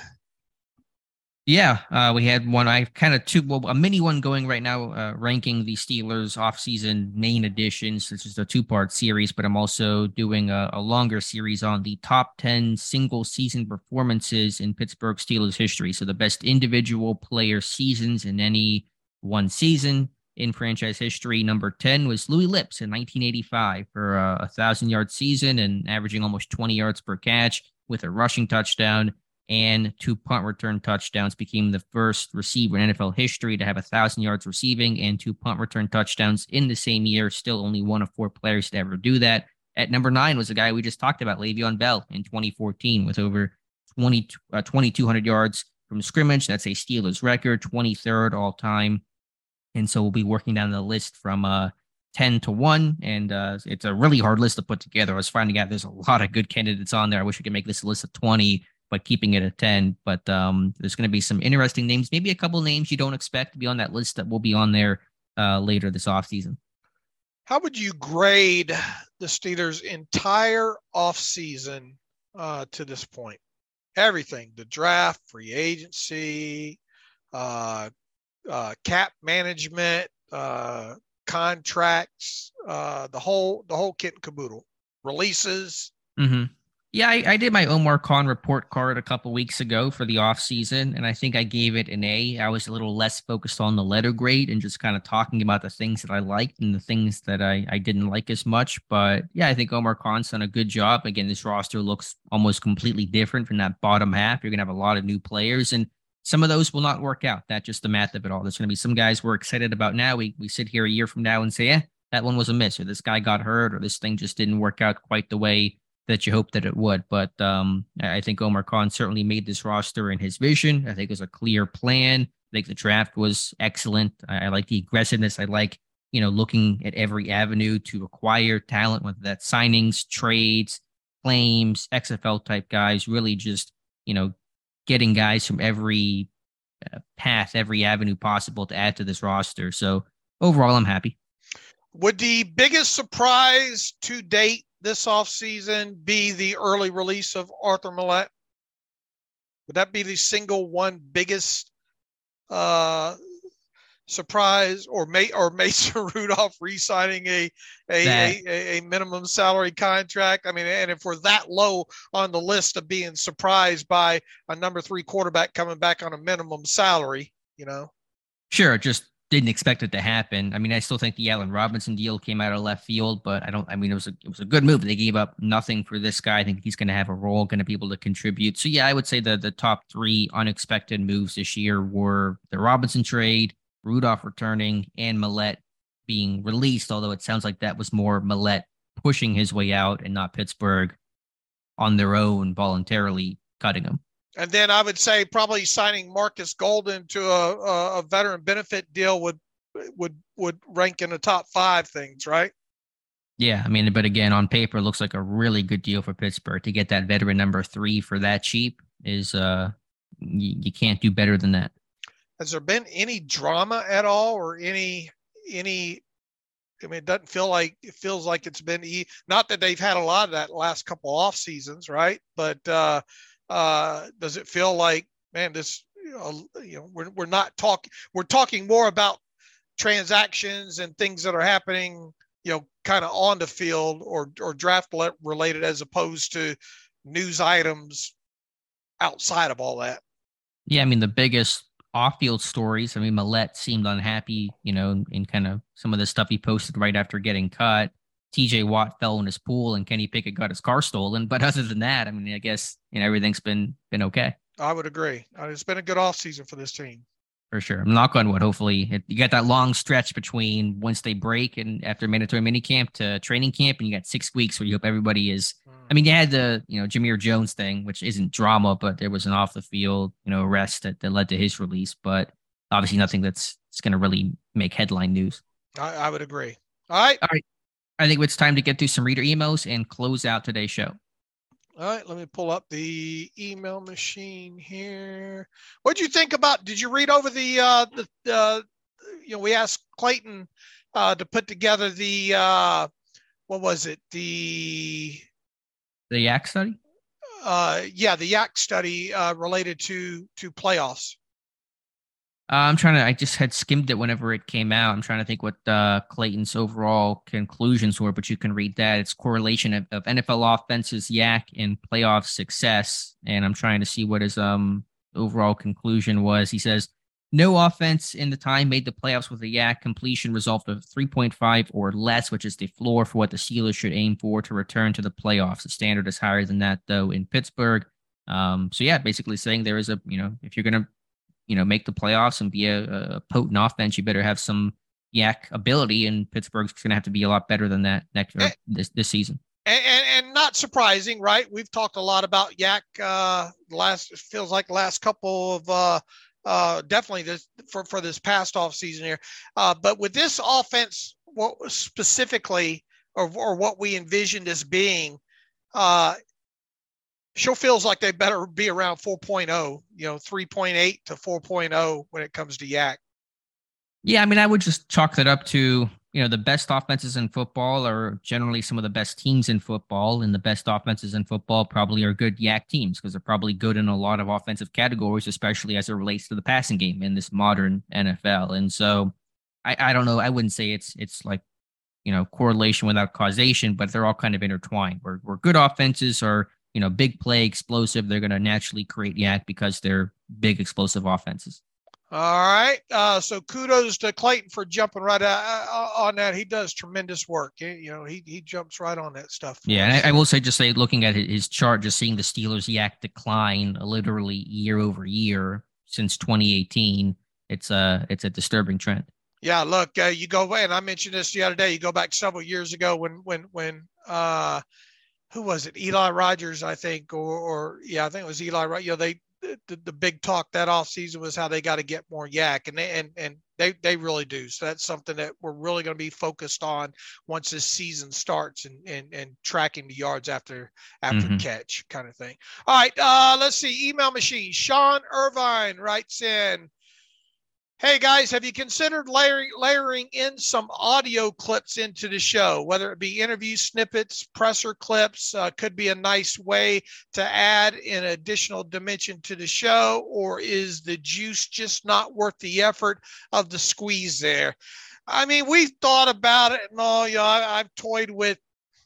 Yeah, uh, we had one. I kind of two, well, a mini one going right now, uh, ranking the Steelers offseason main additions. This is a two-part series, but I'm also doing a, a longer series on the top ten single season performances in Pittsburgh Steelers history. So the best individual player seasons in any one season in franchise history. Number ten was Louis Lips in nineteen eighty-five for a, a thousand-yard season and averaging almost twenty yards per catch with a rushing touchdown and two punt return touchdowns. Became the first receiver in N F L history to have a thousand yards receiving and two punt return touchdowns in the same year. Still only one of four players to ever do that. At number nine was a guy we just talked about, Le'Veon Bell, in twenty fourteen with over twenty, uh, twenty-two hundred yards from scrimmage. That's a Steelers record, twenty-third all time. And so we'll be working down the list from uh, ten to one. And uh, it's a really hard list to put together. I was finding out there's a lot of good candidates on there. I wish we could make this a list of twenty, but keeping it at ten. But um, there's going to be some interesting names, maybe a couple names you don't expect to be on that list that will be on there uh, later this offseason. How would you grade the Steelers' entire offseason uh, to this point? Everything, the draft, free agency, uh, uh, cap management, uh, contracts, uh, the whole the whole kit and caboodle, releases. Mm-hmm. Yeah, I, I did my Omar Khan report card a couple weeks ago for the offseason, and I think I gave it an A. I was a little less focused on the letter grade and just kind of talking about the things that I liked and the things that I, I didn't like as much. But yeah, I think Omar Khan's done a good job. Again, this roster looks almost completely different from that bottom half. You're going to have a lot of new players, and some of those will not work out. That's just the math of it all. There's going to be some guys we're excited about now. We we sit here a year from now and say, eh, that one was a miss, or this guy got hurt, or this thing just didn't work out quite the way that you hoped that it would. But um, I think Omar Khan certainly made this roster in his vision. I think it was a clear plan. I think the draft was excellent. I, I like the aggressiveness. I like, you know, looking at every avenue to acquire talent, whether that's signings, trades, claims, X F L type guys, really just, you know, getting guys from every uh, path, every avenue possible to add to this roster. So overall, I'm happy. Would the biggest surprise to date this offseason be the early release of Arthur Maulet? Would that be the single one biggest uh, surprise, or May, or Mason Rudolph re-signing a a, a a minimum salary contract? I mean, and if we're that low on the list of being surprised by a number three quarterback coming back on a minimum salary, you know? Sure, just didn't expect it to happen. I mean, I still think the Allen Robinson deal came out of left field, but I don't, I mean, it was a, it was a good move. They gave up nothing for this guy. I think he's going to have a role, going to be able to contribute. So yeah, I would say the, the top three unexpected moves this year were the Robinson trade, Rudolph returning, and Maulet being released. Although it sounds like that was more Maulet pushing his way out and not Pittsburgh on their own voluntarily cutting him. And then I would say probably signing Marcus Golden to a, a veteran benefit deal would would would rank in the top five things, right? Yeah, I mean, but again, on paper, it looks like a really good deal for Pittsburgh to get that veteran number three for that cheap. Is uh, you, you can't do better than that. Has there been any drama at all, or any any? I mean, it doesn't feel like it feels like it's been not that they've had a lot of that last couple off seasons, right? But uh, Uh, does it feel like, man, this, you know, you know, we're, we're not talking, we're talking more about transactions and things that are happening, you know, kind of on the field or, or draft related, as opposed to news items outside of all that? Yeah. I mean, the biggest off-field stories, I mean, Maulet seemed unhappy, you know, in kind of some of the stuff he posted right after getting cut. T J Watt fell in his pool and Kenny Pickett got his car stolen. But other than that, I mean, I guess, you know, everything's been been okay. I would agree. It's been a good offseason for this team. For sure. I'm knock on wood. Hopefully, it, you got that long stretch between once they break and after mandatory minicamp to training camp, and you got six weeks where you hope everybody is. I mean, you had the you know Jameer Jones thing, which isn't drama, but there was an off the field you know arrest that, that led to his release. But obviously, nothing that's it's going to really make headline news. I, I would agree. All right. All right. I think it's time to get through some reader emails and close out today's show. All right, let me pull up the email machine here. What did you think about? Did you read over the uh, the uh, you know we asked Clayton uh, to put together the uh, what was it the the Yak study? Uh, yeah, the Yak study uh, related to to playoffs. Uh, I'm trying to. I just had skimmed it whenever it came out. I'm trying to think what uh, Clayton's overall conclusions were, but you can read that. It's correlation of, of N F L offenses, Yak, and playoff success. And I'm trying to see what his um overall conclusion was. He says no offense in the time made the playoffs with a Yak completion result of three point five or less, which is the floor for what the Steelers should aim for to return to the playoffs. The standard is higher than that, though, in Pittsburgh. Um, so yeah, basically saying there is a you know if you're gonna you know, make the playoffs and be a, a potent offense, you better have some Yak ability, and Pittsburgh's going to have to be a lot better than that next or this this season. And, and, and not surprising, right? We've talked a lot about Yak. Uh, last it feels like the last couple of uh, uh, definitely this for for this past off season here. Uh, but with this offense, what specifically, or or what we envisioned as being. Uh, Sure feels like they better be around four point oh, you know, three point eight to four point oh when it comes to Yak. Yeah, I mean, I would just chalk that up to, you know, the best offenses in football are generally some of the best teams in football, and the best offenses in football probably are good Yak teams because they're probably good in a lot of offensive categories, especially as it relates to the passing game in this modern N F L. And so I, I don't know. I wouldn't say it's it's like, you know, correlation without causation, but they're all kind of intertwined where, where good offenses are, you know, big play, explosive. They're going to naturally create Yak because they're big, explosive offenses. All right. Uh, so kudos to Clayton for jumping right uh, on that. He does tremendous work. You know, he he jumps right on that stuff. Yeah, and I, I will say, just say, looking at his chart, just seeing the Steelers Yak decline literally year over year since twenty eighteen, it's a it's a disturbing trend. Yeah, look, uh, you go and I mentioned this the other day. You go back several years ago when when when. Uh, Who was it? Eli Rogers, I think, or, or yeah, I think it was Eli. You know, they the, the big talk that offseason was how they got to get more Yak, and they and and they they really do. So that's something that we're really going to be focused on once this season starts, and and and tracking the yards after after mm-hmm. catch kind of thing. All right, uh, let's see. Email machine. Sean Irvine writes in. Hey guys, have you considered layering, layering in some audio clips into the show, whether it be interview snippets, presser clips, uh, could be a nice way to add an additional dimension to the show, or is the juice just not worth the effort of the squeeze there? I mean, we've thought about it and all, you know, I, I've toyed with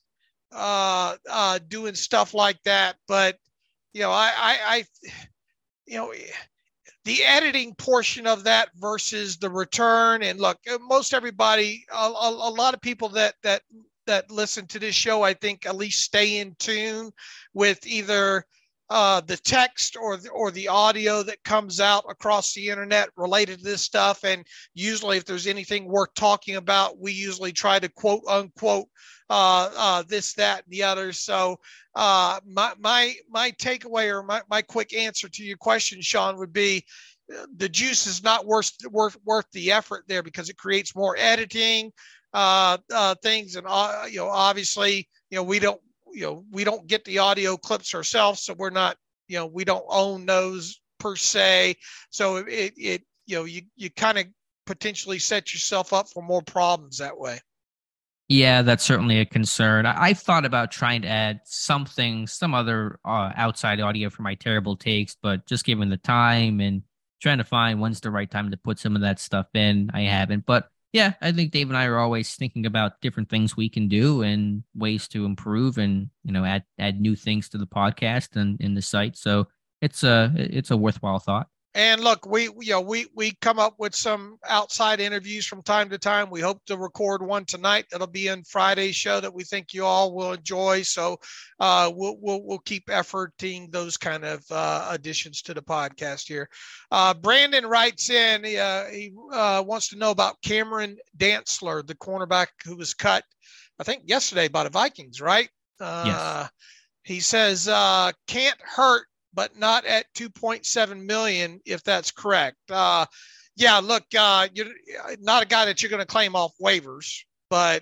uh, uh, doing stuff like that, but, you know, I, I, I you know, the editing portion of that versus the return. And look, most everybody, a, a, a lot of people that, that, that listen to this show, I think at least stay in tune with either uh, the text or the, or the audio that comes out across the internet related to this stuff. And usually if there's anything worth talking about, we usually try to quote unquote uh, uh, this, that, and the other. So uh, my, my, my takeaway or my, my quick answer to your question, Sean, would be the juice is not worth, worth, worth the effort there because it creates more editing uh, uh, things. And, uh, you know, obviously, you know, we don't, you know, we don't get the audio clips ourselves. So we're not, you know, we don't own those per se. So it, it, you know, you, you kind of potentially set yourself up for more problems that way. Yeah, that's certainly a concern. I, I've thought about trying to add something, some other uh, outside audio for my terrible takes, but just given the time and trying to find when's the right time to put some of that stuff in, I haven't. But yeah, I think Dave and I are always thinking about different things we can do and ways to improve and, you know, add add new things to the podcast and in the site. So it's a it's a worthwhile thought. And look, we you know we we come up with some outside interviews from time to time. We hope to record one tonight. That'll be in Friday's show that we think you all will enjoy. So uh, we'll we'll we'll keep efforting those kind of uh, additions to the podcast here. Uh, Brandon writes in. Uh, he uh, wants to know about Cameron Dantzler, the cornerback who was cut, I think yesterday by the Vikings, right? Uh, yes. He says uh, can't hurt, but not at two point seven million, if that's correct. Uh, yeah, look, uh, you're not a guy that you're going to claim off waivers, but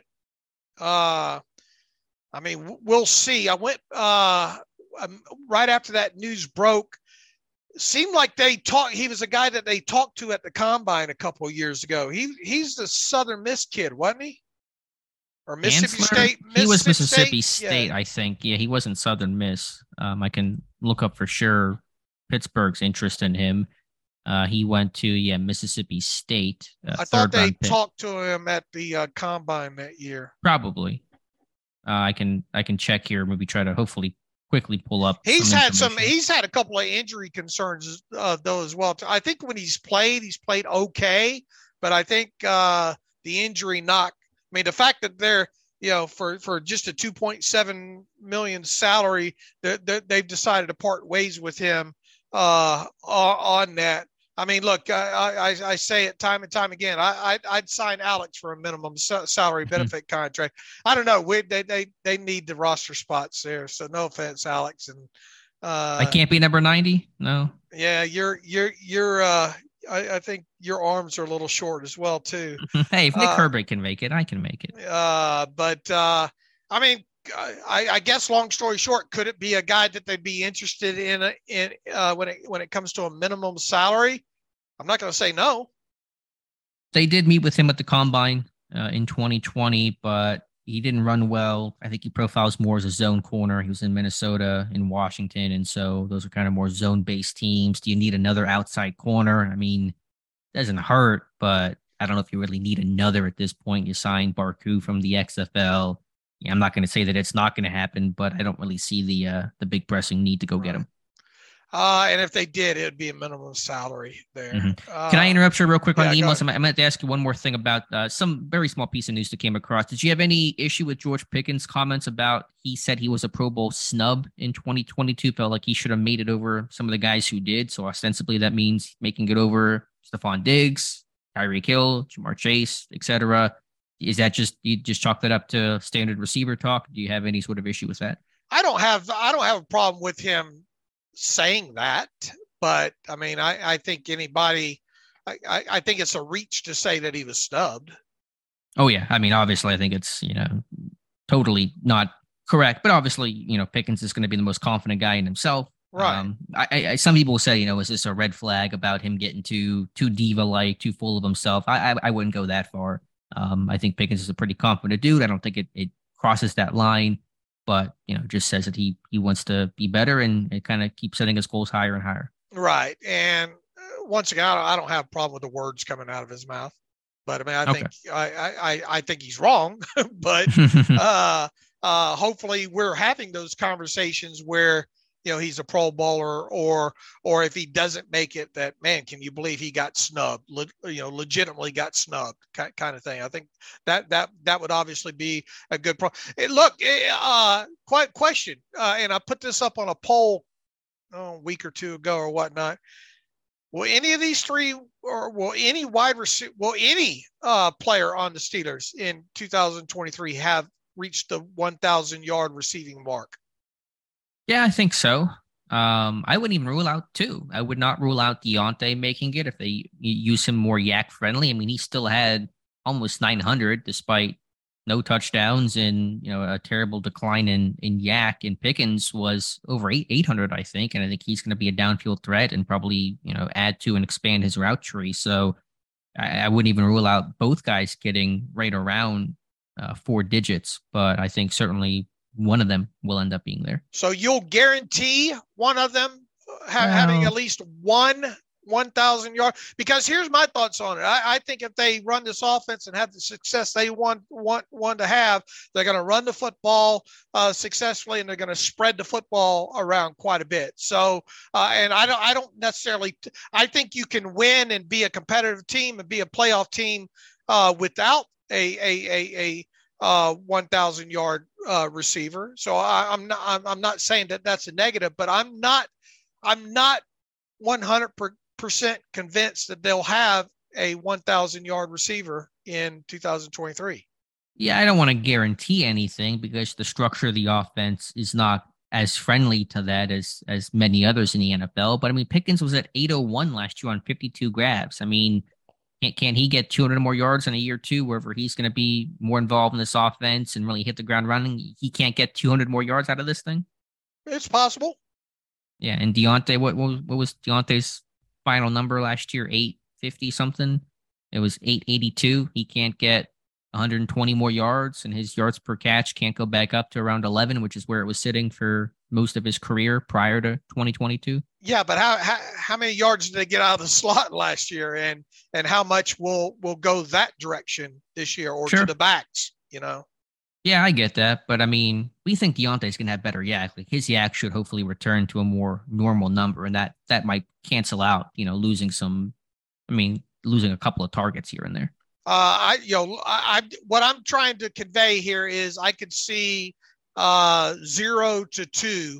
uh, I mean, we'll see. I went uh, um, right after that news broke. Seemed like they talked. He was a guy that they talked to at the combine a couple of years ago. He he's the Southern Miss kid, wasn't he? Or Mississippi Dantzler? State? Mississippi he was Mississippi State, State yeah. I think. Yeah, he wasn't Southern Miss. Um, I can look up for sure Pittsburgh's interest in him. Uh, he went to, yeah, Mississippi State. Uh, I thought they pick. talked to him at the uh, combine that year. Probably. Uh, I can I can check here. Maybe try to hopefully quickly pull up. He's some had some. He's had a couple of injury concerns uh, though as well. I think when he's played, he's played okay, but I think uh, the injury knock. I mean, the fact that they're, you know, for, for just a two point seven million salary, that they're, they've decided to part ways with him uh, on that. I mean, look, I, I, I say it time and time again. I, I'd, I'd sign Alex for a minimum salary benefit mm-hmm. contract. I don't know. We, they, they, they need the roster spots there. So no offense, Alex. And uh, I can't be number ninety. No. Yeah, you're, you're, you're. Uh, I, I think your arms are a little short as well too. Hey, if Nick uh, Herbert can make it, I can make it. Uh, but uh, I mean, I, I guess long story short, could it be a guy that they'd be interested in in uh, when it when it comes to a minimum salary? I'm not going to say no. They did meet with him at the combine uh, in twenty twenty, but he didn't run well. I think he profiles more as a zone corner. He was in Minnesota, in Washington, and so those are kind of more zone-based teams. Do you need another outside corner? I mean, it doesn't hurt, but I don't know if you really need another at this point. You signed Barku from the X F L. Yeah, I'm not going to say that it's not going to happen, but I don't really see the uh, the big pressing need to go right. get him. Uh, and if they did, it would be a minimum salary there. Mm-hmm. Uh, Can I interrupt you real quick yeah, on the emails? I meant to ask you one more thing about uh, some very small piece of news that came across. Did you have any issue with George Pickens' comments about he said he was a Pro Bowl snub in twenty twenty-two, felt like he should have made it over some of the guys who did? So ostensibly that means making it over Stephon Diggs, Tyreek Hill, Jamar Chase, et cetera. Is that just, you just chalk that up to standard receiver talk? Do you have any sort of issue with that? I don't have, I don't have a problem with him saying that, but I mean, I, I think anybody, I, I, I think it's a reach to say that he was snubbed. Oh yeah. I mean, obviously I think it's, you know, totally not correct, but obviously, you know, Pickens is going to be the most confident guy in himself. Right. Um, I, I, some people say, you know, is this a red flag about him getting too, too diva-like, too full of himself? I, I, I wouldn't go that far. Um, I think Pickens is a pretty confident dude. I don't think it, it crosses that line, but, you know, just says that he, he wants to be better, and it kind of keeps setting his goals higher and higher. Right. And once again, I don't have a problem with the words coming out of his mouth, but I mean, I okay. think, I, I, I think he's wrong, but, uh, uh, hopefully we're having those conversations where, you know, he's a Pro Bowler, or, or if he doesn't make it, that, man, can you believe he got snubbed, Le, you know, legitimately got snubbed kind of thing. I think that, that, that would obviously be a good pro. Hey, look, uh, quite question. Uh, and I put this up on a poll oh, a week or two ago or whatnot. Will any of these three, or will any wide receiver, will any uh, player on the Steelers in two thousand twenty-three have reached the one thousand yard receiving mark? Yeah, I think so. Um, I wouldn't even rule out two. I would not rule out Deontay making it if they use him more yak friendly. I mean, he still had almost nine hundred despite no touchdowns and, you know, a terrible decline in, in yak. And Pickens was over eight, 800, I think. And I think he's going to be a downfield threat and probably, you know, add to and expand his route tree. So I, I wouldn't even rule out both guys getting right around uh, four digits, but I think certainly one of them will end up being there. So you'll guarantee one of them ha- well, having at least one one thousand yards? Because here's my thoughts on it. I, I think if they run this offense and have the success they want want want to have, they're going to run the football uh, successfully, and they're going to spread the football around quite a bit. So, uh, and I don't I don't necessarily. I think you can win and be a competitive team and be a playoff team uh, without a a a, a uh, one thousand yard uh, receiver. So I, I'm not I'm, I'm not saying that that's a negative, but I'm not I'm not one hundred percent convinced that they'll have a one thousand yard receiver in two thousand twenty-three. Yeah, I don't want to guarantee anything because the structure of the offense is not as friendly to that as as many others in the N F L. But I mean, Pickens was at eight oh one last year on fifty-two grabs. I mean, can, can he get two hundred more yards in a year two, wherever he's going to be more involved in this offense and really hit the ground running? He can't get two hundred more yards out of this thing? It's possible. Yeah, and Deontay, what what was, what was Deontay's final number last year? eight fifty something. It was eight eighty-two. He can't get one hundred twenty more yards, and his yards per catch can't go back up to around eleven, which is where it was sitting for most of his career prior to twenty twenty-two. Yeah, but how how, how many yards did they get out of the slot last year, and and how much will will go that direction this year or Sure. to the backs? You know. Yeah, I get that, but I mean, we think Deontay's gonna have better yak. Like his yak should hopefully return to a more normal number, and that that might cancel out, you know, losing some. I mean, losing a couple of targets here and there. Uh, I, you know, I, I, what I'm trying to convey here is I could see uh, zero to two.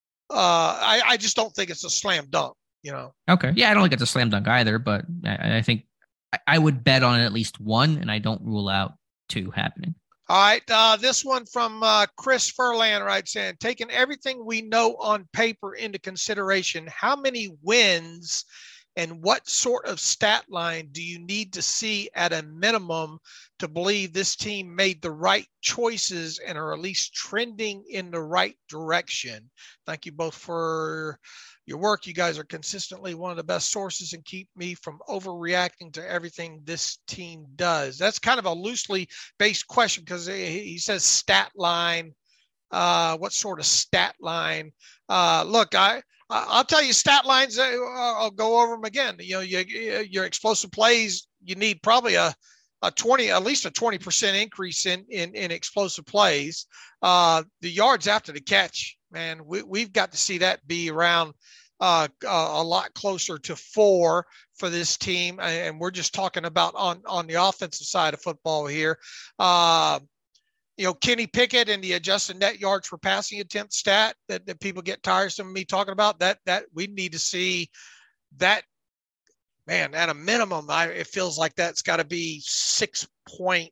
Uh, I, I just don't think it's a slam dunk, you know? Okay. Yeah, I don't think it's a slam dunk either, but I, I think I, I would bet on at least one, and I don't rule out two happening. All right. Uh, this one from uh, Chris Furlan writes in, taking everything we know on paper into consideration, how many wins and what sort of stat line do you need to see at a minimum to believe this team made the right choices and are at least trending in the right direction? Thank you both for your work. You guys are consistently one of the best sources and keep me from overreacting to everything this team does. That's kind of a loosely based question because he says stat line. Uh, what sort of stat line? Uh, look, I, I'll tell you stat lines. I'll go over them again. You know, you, your explosive plays, you need probably a, a twenty, at least a twenty percent increase in, in, in explosive plays. Uh, the yards after the catch, man, we, we've got to see that be around uh, a lot closer to four for this team. And we're just talking about on, on the offensive side of football here. Uh, You know, Kenny Pickett and the adjusted net yards per passing attempt stat that, that people get tiresome of me talking about, that that we need to see that, man, at a minimum, I, it feels like that's got to be six point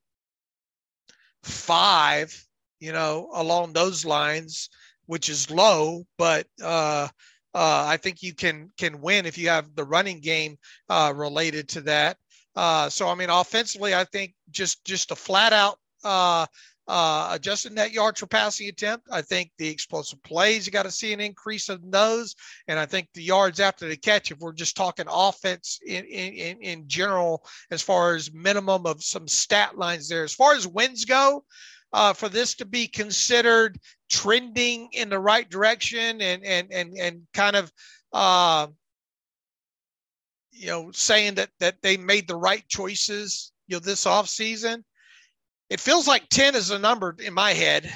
five, you know, along those lines, which is low, but uh, uh, I think you can can win if you have the running game uh, related to that. Uh, so, I mean, offensively, I think just, just a flat out uh, Uh, adjusted net yards per passing attempt. I think the explosive plays, you got to see an increase in those. And I think the yards after the catch, if we're just talking offense in, in, in general, as far as minimum of some stat lines there, as far as wins go, uh, for this to be considered trending in the right direction and, and, and, and kind of, uh, you know, saying that, that they made the right choices, you know, this off season, it feels like ten is a number in my head.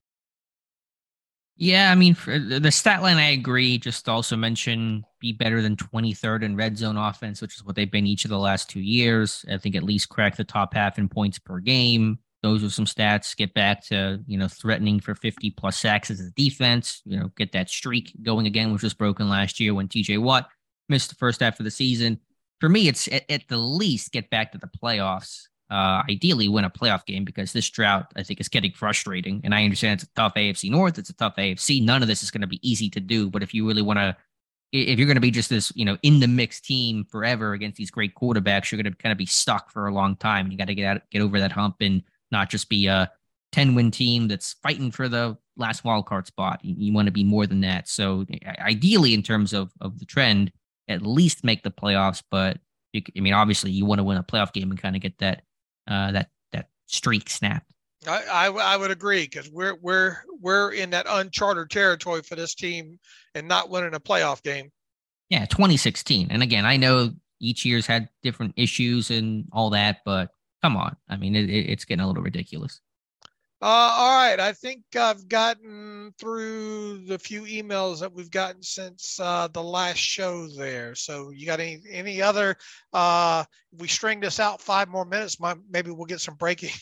Yeah, I mean, for the stat line, I agree. Just also mention be better than twenty-third in red zone offense, which is what they've been each of the last two years. I think at least crack the top half in points per game. Those are some stats. Get back to, you know, threatening for fifty plus sacks as a defense. You know, get that streak going again, which was broken last year when T J Watt missed the first half of the season. For me, it's at, at the least get back to the playoffs. Uh, ideally win a playoff game because this drought, I think, is getting frustrating. And I understand it's a tough A F C North. It's a tough A F C. None of this is going to be easy to do. But if you really want to, if you're going to be just this, you know, in the mix team forever against these great quarterbacks, you're going to kind of be stuck for a long time. You got to get out, get over that hump and not just be a ten win team that's fighting for the last wild card spot. You, you want to be more than that. So ideally, in terms of, of the trend, at least make the playoffs. But you, I mean, obviously you want to win a playoff game and kind of get that, Uh, that that streak snapped. I, I, I would agree because we're we're we're in that uncharted territory for this team and not winning a playoff game. Yeah, twenty sixteen. And again, I know each year's had different issues and all that, but come on. I mean, it, it, it's getting a little ridiculous. Uh, all right. I think I've gotten through the few emails that we've gotten since uh, the last show there. So you got any, any other, uh, if we string this out five more minutes, my, maybe we'll get some breaking,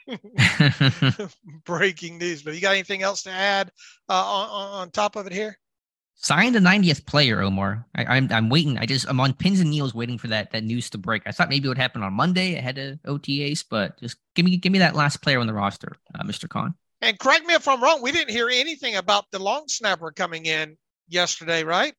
breaking news, but you got anything else to add uh, on, on top of it here? Sign the ninetieth player, Omar. I, I'm I'm waiting. I just I'm on pins and needles waiting for that that news to break. I thought maybe it would happen on Monday ahead of O T As, but just give me give me that last player on the roster, uh, Mister Khan. And correct me if I'm wrong. We didn't hear anything about the long snapper coming in yesterday, right?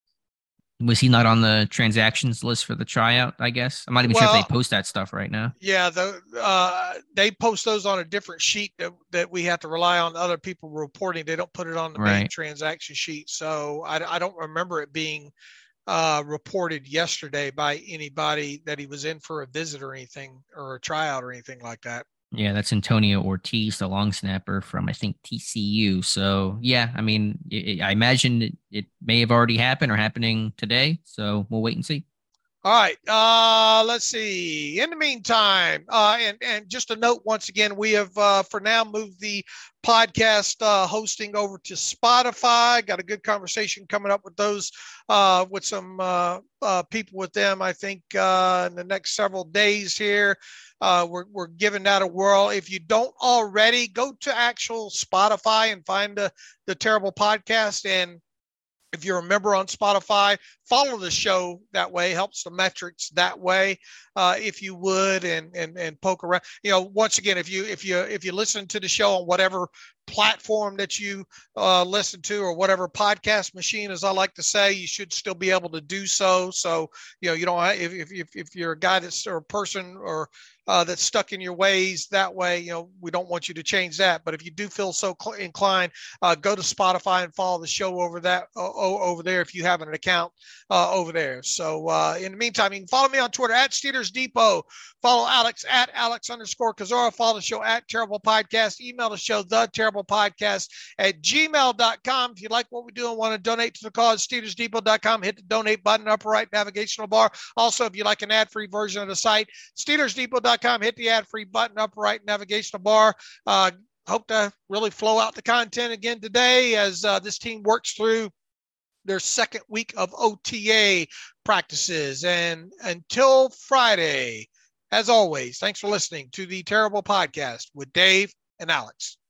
Was he not on the transactions list for the tryout? I guess I'm not even well, sure if they post that stuff right now. Yeah, the uh, they post those on a different sheet that, that we have to rely on other people reporting. They don't put it on the right. main transaction sheet, so I, I don't remember it being uh, reported yesterday by anybody that he was in for a visit or anything or a tryout or anything like that. Yeah, that's Antonio Ortiz, the long snapper from, I think, T C U. So, yeah, I mean, it, I imagine it, it may have already happened or happening today. So we'll wait and see. All right. Uh, let's see. In the meantime, uh, and, and just a note, once again, we have uh, for now moved the podcast uh, hosting over to Spotify. Got a good conversation coming up with those, uh, with some uh, uh, people with them, I think, uh, in the next several days here. Uh, we're, we're giving that a whirl. If you don't already, go to actual Spotify and find the, the Terrible Podcast. And if you're a member on Spotify, follow the show that way, helps the metrics that way, uh, if you would, and, and, and poke around. You know, once again, if you, if you, if you listen to the show on whatever platform that you uh, listen to, or whatever podcast machine, as I like to say, you should still be able to do so. So, you know, you don't, if, if, if you're a guy that's, or a person or Uh, that's stuck in your ways that way, you know, we don't want you to change that. But if you do feel so cl- inclined, uh, go to Spotify and follow the show over that uh, over there if you have an account uh, over there. So uh, in the meantime, you can follow me on Twitter at Steelers Depot. Follow Alex at Alex underscore Kozora. Follow the show at Terrible Podcast. Email the show, the Terrible Podcast at gmail dot com. If you like what we do and want to donate to the cause, Steelers Depot dot com. Hit the donate button, upper right navigational bar. Also, if you like an ad-free version of the site, Steelers Depot dot com. Hit the ad-free button, upper right navigational bar. Uh, hope to really flow out the content again today as uh, this team works through their second week of O T A practices. And until Friday, as always, thanks for listening to the Terrible Podcast with Dave and Alex.